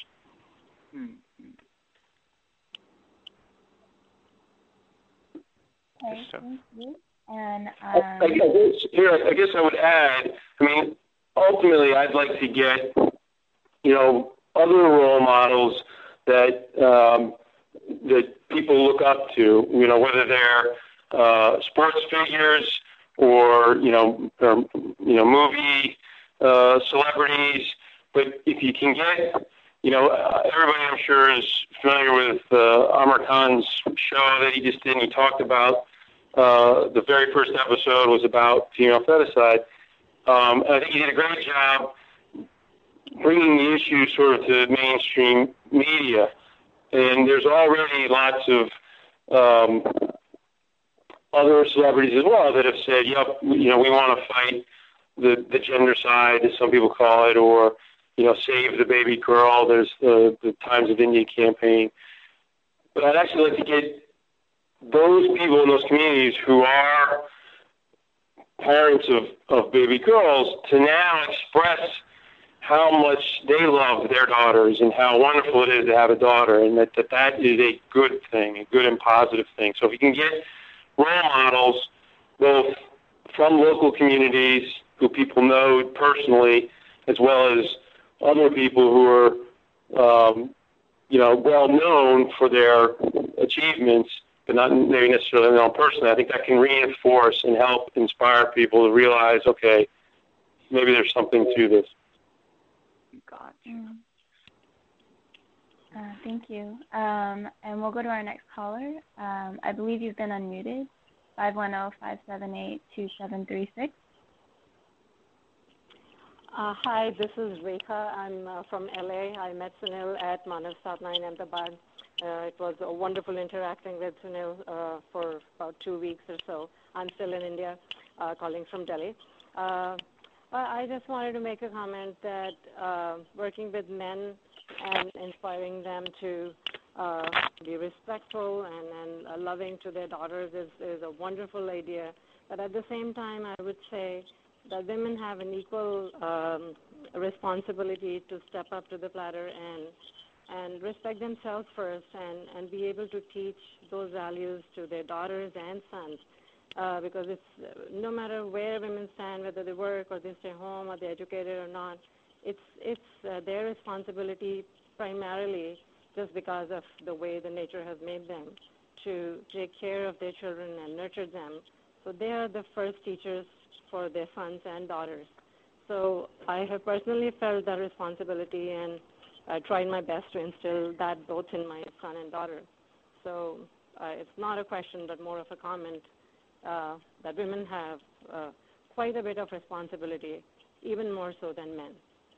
Okay, thank you. And um, I, I, guess, here, I guess I would add, I mean, ultimately, I'd like to get, you know, other role models that um, that people look up to, you know, whether they're uh, sports figures or, you know, or, you know, movie uh, celebrities, but if you can get, you know, uh, everybody I'm sure is familiar with uh, Amar Khan's show that he just did, and he talked about, uh, the very first episode was about female feticide. Um, and I think he did a great job bringing the issue sort of to mainstream media. And there's already lots of um, other celebrities as well that have said, yep, you know, we want to fight the, the gender side, as some people call it, or, you know, save the baby girl. There's the, the Times of India campaign. But I'd actually like to get those people in those communities who are parents of, of baby girls to now express how much they love their daughters and how wonderful it is to have a daughter, and that that, that is a good thing, a good and positive thing. So if you can get role models, both from local communities who people know personally, as well as other people who are, um, you know, well known for their achievements, but not maybe necessarily known personally, I think that can reinforce and help inspire people to realize, okay, maybe there's something to this. Gotcha. Mm. Uh, thank you. Um, and we'll go to our next caller. Um, I believe you've been unmuted. five one zero, five seven eight, two seven three six. Uh, hi, this is Rekha. I'm uh, from L A. I met Sunil at Manav Sadhana in Ahmedabad. Uh, it was uh, wonderful interacting with Sunil uh, for about two weeks or so. I'm still in India, uh, calling from Delhi. Uh, I just wanted to make a comment that uh, working with men and inspiring them to uh, be respectful and, and uh, loving to their daughters is, is a wonderful idea. But at the same time, I would say that women have an equal um, responsibility to step up to the platter and and respect themselves first and, and be able to teach those values to their daughters and sons. Uh, because it's uh, no matter where women stand, whether they work or they stay home or they're educated or not, it's it's uh, their responsibility primarily, just because of the way the nature has made them, to take care of their children and nurture them. So they are the first teachers for their sons and daughters. So I have personally felt that responsibility, and I tried my best to instill that both in my son and daughter. So uh, it's not a question, but more of a comment. Uh, that women have uh, quite a bit of responsibility, even more so than men.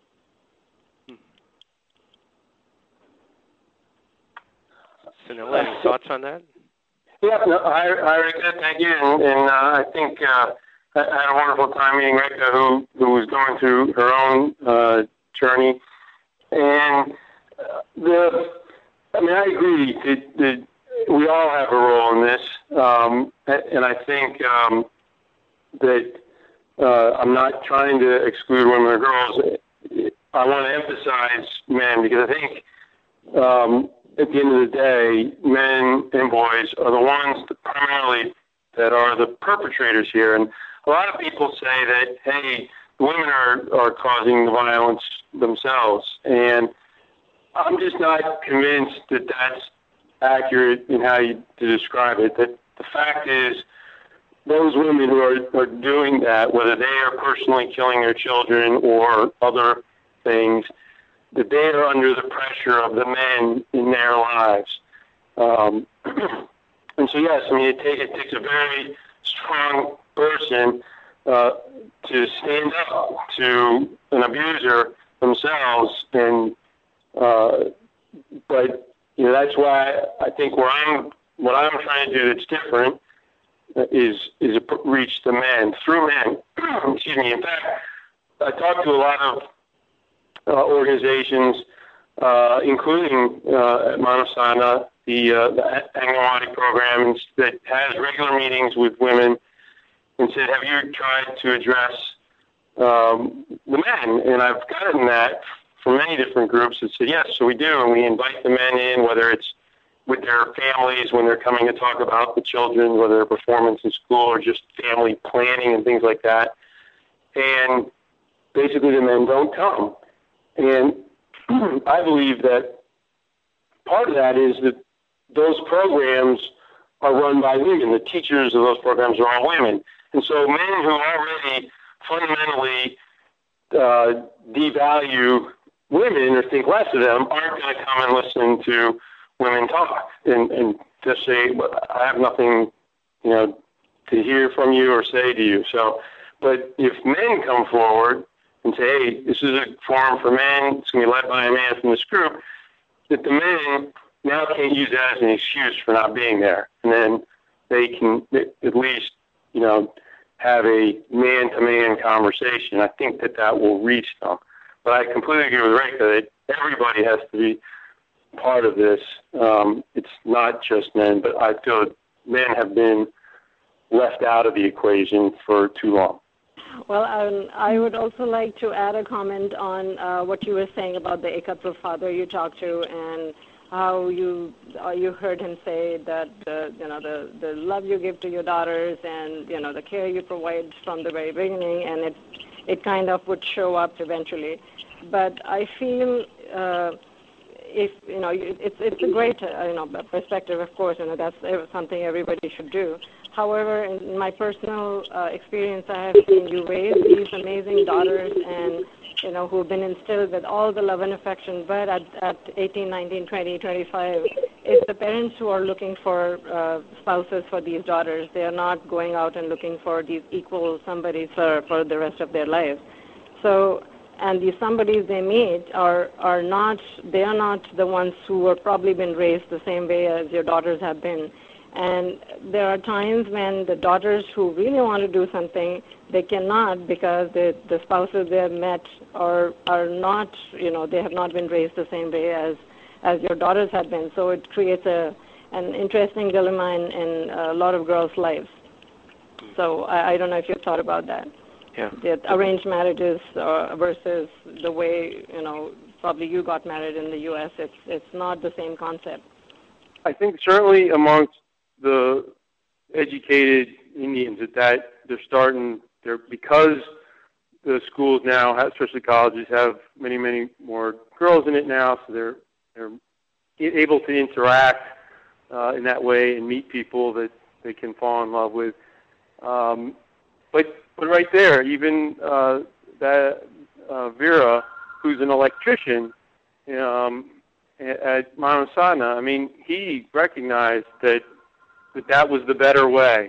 Sunil, any thoughts on that? Yeah, no, hi, hi Rika, thank you. And, and uh, I think uh, I had a wonderful time meeting Rika, who, who was going through her own uh, journey. And uh, the, I mean, I agree that, that we all have a role in this, um, and I think um, that uh, I'm not trying to exclude women or girls. I want to emphasize men, because I think um, at the end of the day, men and boys are the ones that primarily that are the perpetrators here. And a lot of people say that, hey, women are, are causing the violence themselves. And I'm just not convinced that that's accurate in how you to describe it. That the fact is, those women who are, are doing that, whether they are personally killing their children or other things, that they are under the pressure of the men in their lives. Um, and so, yes, I mean, it, take, it takes a very strong person uh, to stand up to an abuser themselves. And uh, but you know, that's why I think where I'm, what I'm trying to do that's different is is reach the men through men. Excuse me. In fact, I talked to a lot of uh, organizations, uh, including uh, at Manav Sadhana, the, uh, the Anganwadi program, that has regular meetings with women, and said, "Have you tried to address um, the men?" And I've gotten that from many different groups that said, yes, so we do, and we invite the men in, whether it's with their families when they're coming to talk about the children, whether their performance in school or just family planning and things like that. And basically the men don't come. And I believe that part of that is that those programs are run by women. The teachers of those programs are all women. And so men who already fundamentally uh, devalue women or think less of them aren't going to come and listen to women talk and, and just say, well, I have nothing, you know, to hear from you or say to you. So, but if men come forward and say, hey, this is a forum for men, it's going to be led by a man from this group, that the men now can't use that as an excuse for not being there. And then they can at least, you know, have a man-to-man conversation. I think that that will reach them. But I completely agree with Rekha that everybody has to be part of this. Um, it's not just men, but I feel men have been left out of the equation for too long. Well, um, I would also like to add a comment on uh, what you were saying about the Ekatra father you talked to, and how you uh, you heard him say that uh, you know the the love you give to your daughters and you know the care you provide from the very beginning, and it it kind of would show up eventually. But I feel uh, if you know it's it's a great uh, you know perspective, of course, and that's something everybody should do. However, in my personal uh, experience, I have seen you raise these amazing daughters, and you know, who've been instilled with all the love and affection, but at, at eighteen, nineteen, twenty, twenty-five, it's the parents who are looking for uh, spouses for these daughters. They are not going out and looking for these equal somebodies for, for the rest of their lives. So, and these somebodies they meet are, are not, they are not the ones who have probably been raised the same way as your daughters have been. And there are times when the daughters who really want to do something, they cannot because the, the spouses they have met are are not, you know, they have not been raised the same way as, as your daughters have been. So it creates a an interesting dilemma in, in a lot of girls' lives. So I, I don't know if you've thought about that. Yeah. The arranged marriages uh, versus the way, you know, probably you got married in the U S. It's it's not the same concept. I think certainly amongst the educated Indians at that they're starting they're because the schools now, especially colleges, have many many more girls in it now, so they're they're able to interact uh, in that way and meet people that they can fall in love with. Um, but but right there, even uh, that uh, Vera, who's an electrician um, at Mount Sadhana, I mean, he recognized that. that that was the better way.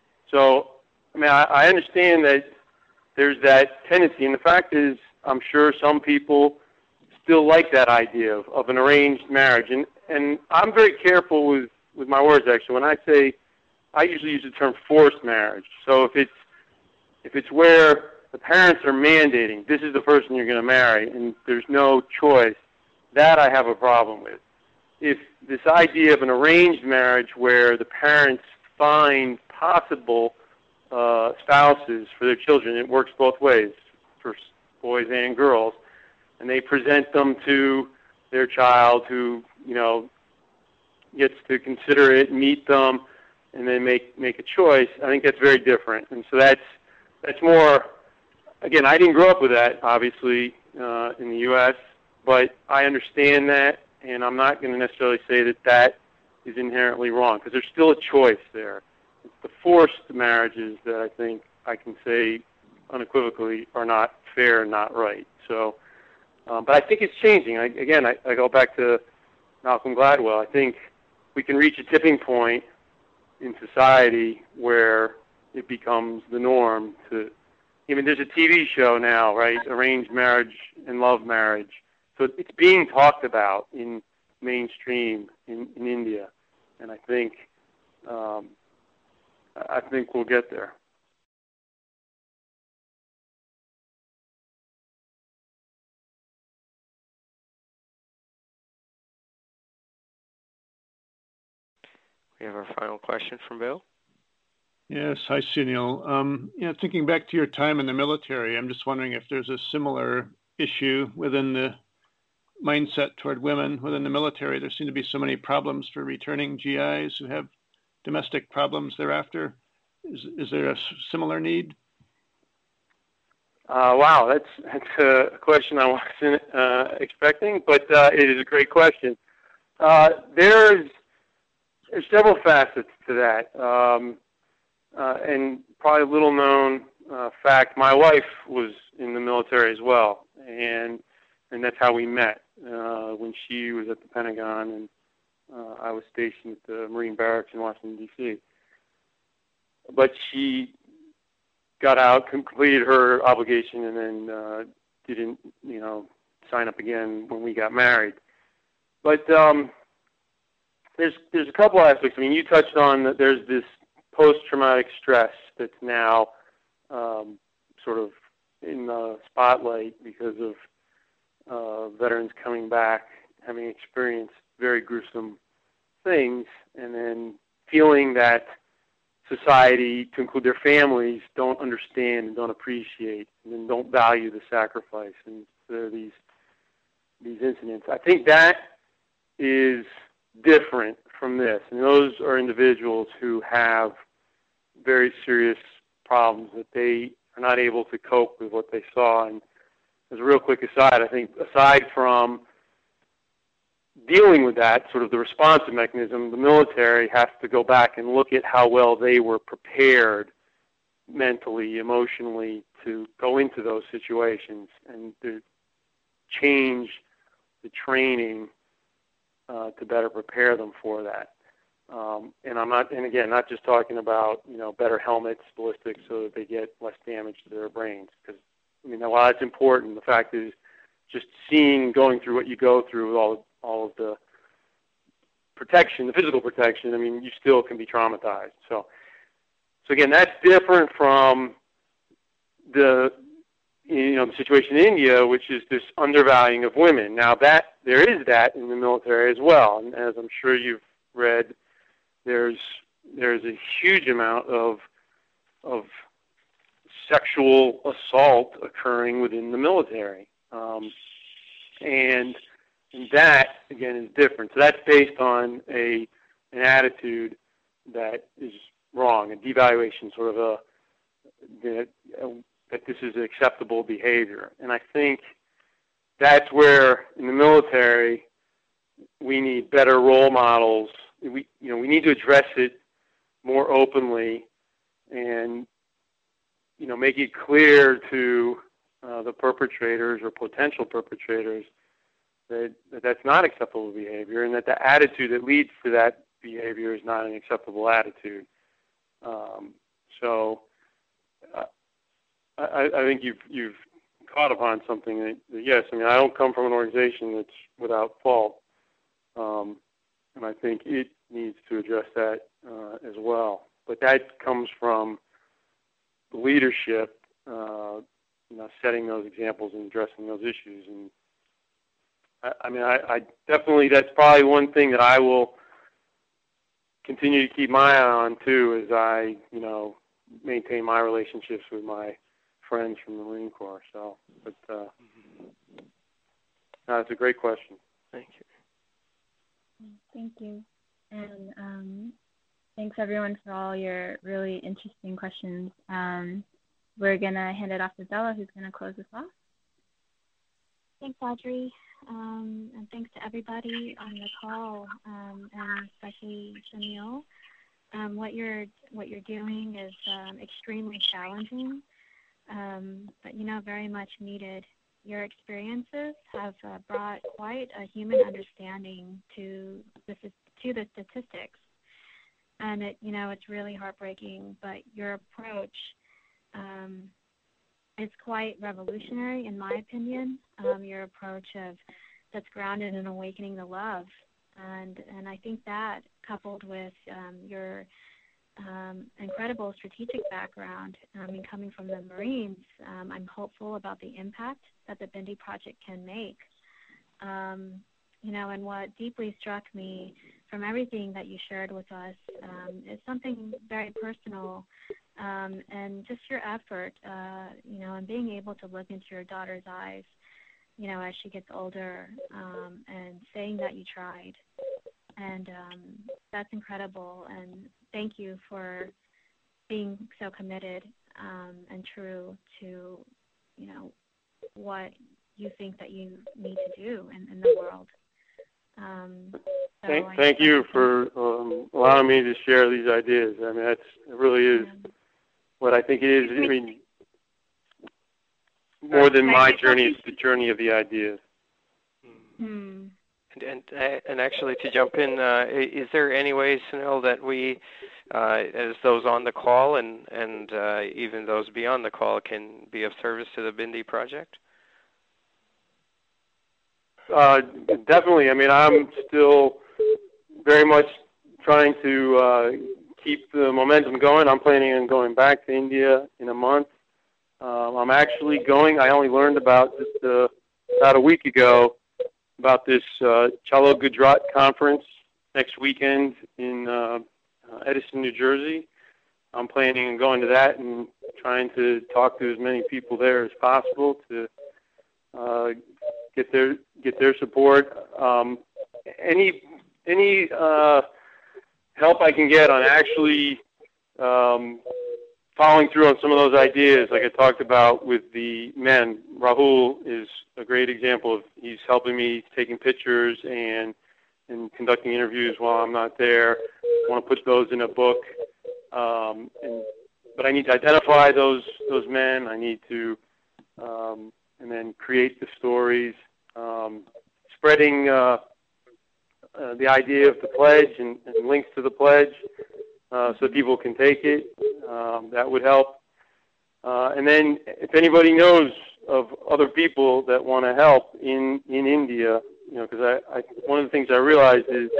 So, I mean, I, I understand that there's that tendency, and the fact is, I'm sure some people still like that idea of, of an arranged marriage, and, and I'm very careful with, with my words, actually. When I say, I usually use the term forced marriage. So if it's, if it's where the parents are mandating, this is the person you're going to marry, and there's no choice, that I have a problem with. If this idea of an arranged marriage where the parents find possible uh, spouses for their children, it works both ways for boys and girls, and they present them to their child who, you know, gets to consider it, meet them, and then make make a choice. I think that's very different, and so that's that's more. Again, I didn't grow up with that, obviously, uh, in the U S, but I understand that. And I'm not going to necessarily say that that is inherently wrong, because there's still a choice there. It's the forced marriages that I think I can say unequivocally are not fair and not right. So, um, but I think it's changing. I, again, I, I go back to Malcolm Gladwell. I think we can reach a tipping point in society where it becomes the norm to, I mean, there's a T V show now, right, arranged marriage and love marriage. So it's being talked about in mainstream in, in India, and I think um, I think we'll get there. We have our final question from Bill. Yes, hi, Sunil. Um, you know, thinking back to your time in the military, I'm just wondering if there's a similar issue within the mindset toward women within the military. There seem to be so many problems for returning G Is who have domestic problems thereafter. Is, is there a similar need? Uh, wow, that's that's a question I wasn't uh, expecting, but uh, it is a great question. Uh, there's, there's several facets to that, um, uh, and probably little known uh, fact, my wife was in the military as well, and and that's how we met. Uh, when she was at the Pentagon, and uh, I was stationed at the Marine Barracks in Washington, D C But she got out, completed her obligation, and then uh, didn't, you know, sign up again when we got married. But um, there's there's a couple aspects. I mean, you touched on that there's this post-traumatic stress that's now um, sort of in the spotlight because of uh, veterans coming back, having experienced very gruesome things, and then feeling that society, to include their families, don't understand and don't appreciate and then don't value the sacrifice. And there are these these incidents. I think that is different from this. And those are individuals who have very serious problems that they are not able to cope with what they saw. And as a real quick aside, I think aside from dealing with that, sort of the responsive mechanism, the military has to go back and look at how well they were prepared mentally, emotionally to go into those situations and to change the training uh, to better prepare them for that. Um, and I'm not, and again, not just talking about, you know, better helmets, ballistics, so that they get less damage to their brains. Because, I mean, while that's important, the fact is just seeing, going through what you go through with all, all of the protection, the physical protection, I mean, you still can be traumatized. So, so again, that's different from the, you know, the situation in India, which is this undervaluing of women. Now that, there is that in the military as well. And as I'm sure you've read, there's there's a huge amount of of sexual assault occurring within the military, um, and, and that again is different. So that's based on a an attitude that is wrong, a devaluation, sort of a that, uh, that this is acceptable behavior. And I think that's where in the military we need better role models. We, you know, we need to address it more openly, and, you know, make it clear to uh, the perpetrators or potential perpetrators that, that that's not acceptable behavior, and that the attitude that leads to that behavior is not an acceptable attitude. Um, so, uh, I, I think you've you've caught upon something that, that yes, I mean, I don't come from an organization that's without fault. Um, and I think it needs to address that uh, as well. But that comes from the leadership, uh, you know, setting those examples and addressing those issues. And I, I mean, I, I definitely, that's probably one thing that I will continue to keep my eye on too, as I, you know, maintain my relationships with my friends from the Marine Corps. So, but uh, no, it's a great question. Thank you. Thank you. And um, thanks, everyone, for all your really interesting questions. Um, we're going to hand it off to Bella, who's going to close us off. Thanks, Audrey. Um, and thanks to everybody on the call, um, and especially Sunil. Um, what you're what you're doing is um, extremely challenging, um, but, you know, very much needed. Your experiences have uh, brought quite a human understanding to the to the statistics, and it you know it's really heartbreaking. But your approach um, is quite revolutionary, in my opinion. Um, your approach of that's grounded in awakening the love, and and I think that coupled with um, your Um, incredible strategic background, I mean, coming from the Marines, um, I'm hopeful about the impact that the Bindi Project can make. Um, you know, and what deeply struck me from everything that you shared with us um, is something very personal, um, and just your effort, uh, you know, and being able to look into your daughter's eyes, you know, as she gets older, um, and saying that you tried. And um, that's incredible, and thank you for being so committed um, and true to, you know, what you think that you need to do in, in the world. Um, so thank thank you for um, allowing me to share these ideas. I mean, that's, it really is yeah. what I think it is. I mean, more than my journey, it's the journey of the ideas. Hmm. And and, uh, and actually, to jump in, uh, is there any ways, Sunil, that we, uh, as those on the call and and uh, even those beyond the call, can be of service to the Bindi project? Uh, definitely. I mean, I'm still very much trying to uh, keep the momentum going. I'm planning on going back to India in a month. Um, I'm actually going. I only learned about just uh, about a week ago about this uh, Chalo Gujarat conference next weekend in uh, uh, Edison, New Jersey. I'm planning on going to that and trying to talk to as many people there as possible to uh, get their get their support. Um, any any uh, help I can get on actually um, following through on some of those ideas, like I talked about with the men. Rahul is a great example of, he's helping me taking pictures and and conducting interviews while I'm not there. I want to put those in a book. Um, and, but I need to identify those those men. I need to, um, and then create the stories, um, spreading uh, uh, the idea of the pledge and, and links to the pledge, uh, so people can take it. Um, that would help. Uh, and then, if anybody knows of other people that want to help in in India, you know, because I, I one of the things I realized is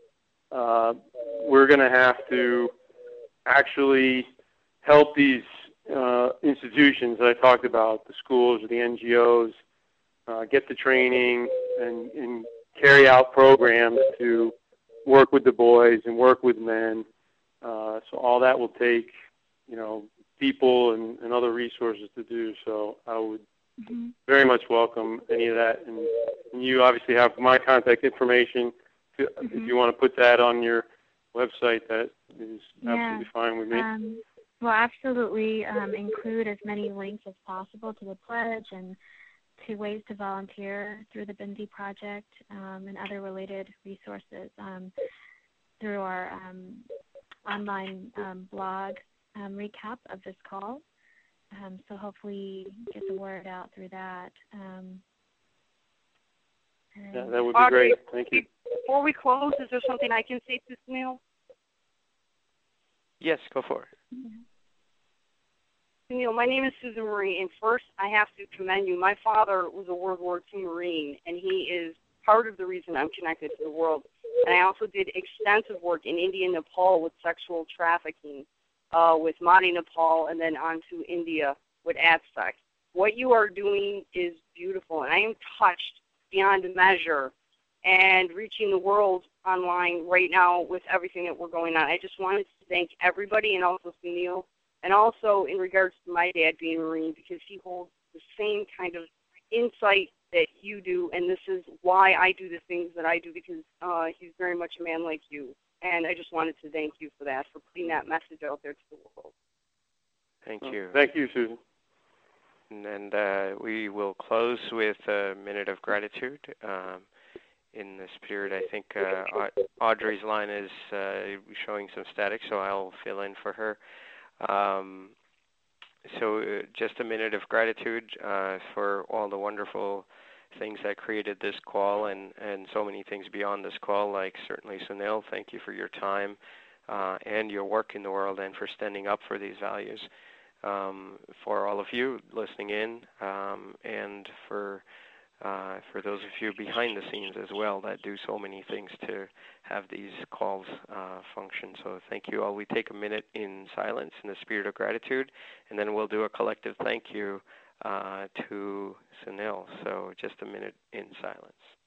uh, we're going to have to actually help these uh, institutions that I talked about, the schools or the N G Os, uh, get the training and, and carry out programs to work with the boys and work with men. Uh, so all that will take, you know, people and, and other resources to do. So I would mm-hmm. very much welcome any of that. And, and you obviously have my contact information. To, mm-hmm. If you want to put that on your website, that is yeah. absolutely fine with me. Um, well, absolutely um, include as many links as possible to the pledge and to ways to volunteer through the Bindi Project um, and other related resources um, through our um, online um, blog um, recap of this call. Um, so hopefully get the word out through that. Um, yeah, that would be Audrey, great. Thank you. Before we close, is there something I can say to Sunil? Yes, go for it. Sunil, my name is Susan Marie, and first I have to commend you. My father was a World War Two Marine, and he is part of the reason I'm connected to the world. And I also did extensive work in India and Nepal with sexual trafficking, uh, with Mahdi Nepal, and then on to India with AdSec. What you are doing is beautiful, and I am touched beyond measure and reaching the world online right now with everything that we're going on. I just wanted to thank everybody and also Sunil, and also in regards to my dad being a Marine, because he holds the same kind of insight that you do, and this is why I do the things that I do, because uh, he's very much a man like you. And I just wanted to thank you for that, for putting that message out there to the world. Thank you. Thank you, Susan. And uh, we will close with a minute of gratitude. Um, in the spirit, I think uh, Audrey's line is uh, showing some static, so I'll fill in for her. Um, so uh, just a minute of gratitude uh, for all the wonderful things that created this call, and, and so many things beyond this call, like certainly Sunil, thank you for your time uh, and your work in the world and for standing up for these values. Um, for all of you listening in, um, and for uh, for those of you behind the scenes as well that do so many things to have these calls uh, function. So thank you all. We take a minute in silence in the spirit of gratitude, and then we'll do a collective thank you uh, to Sunil. So just a minute in silence.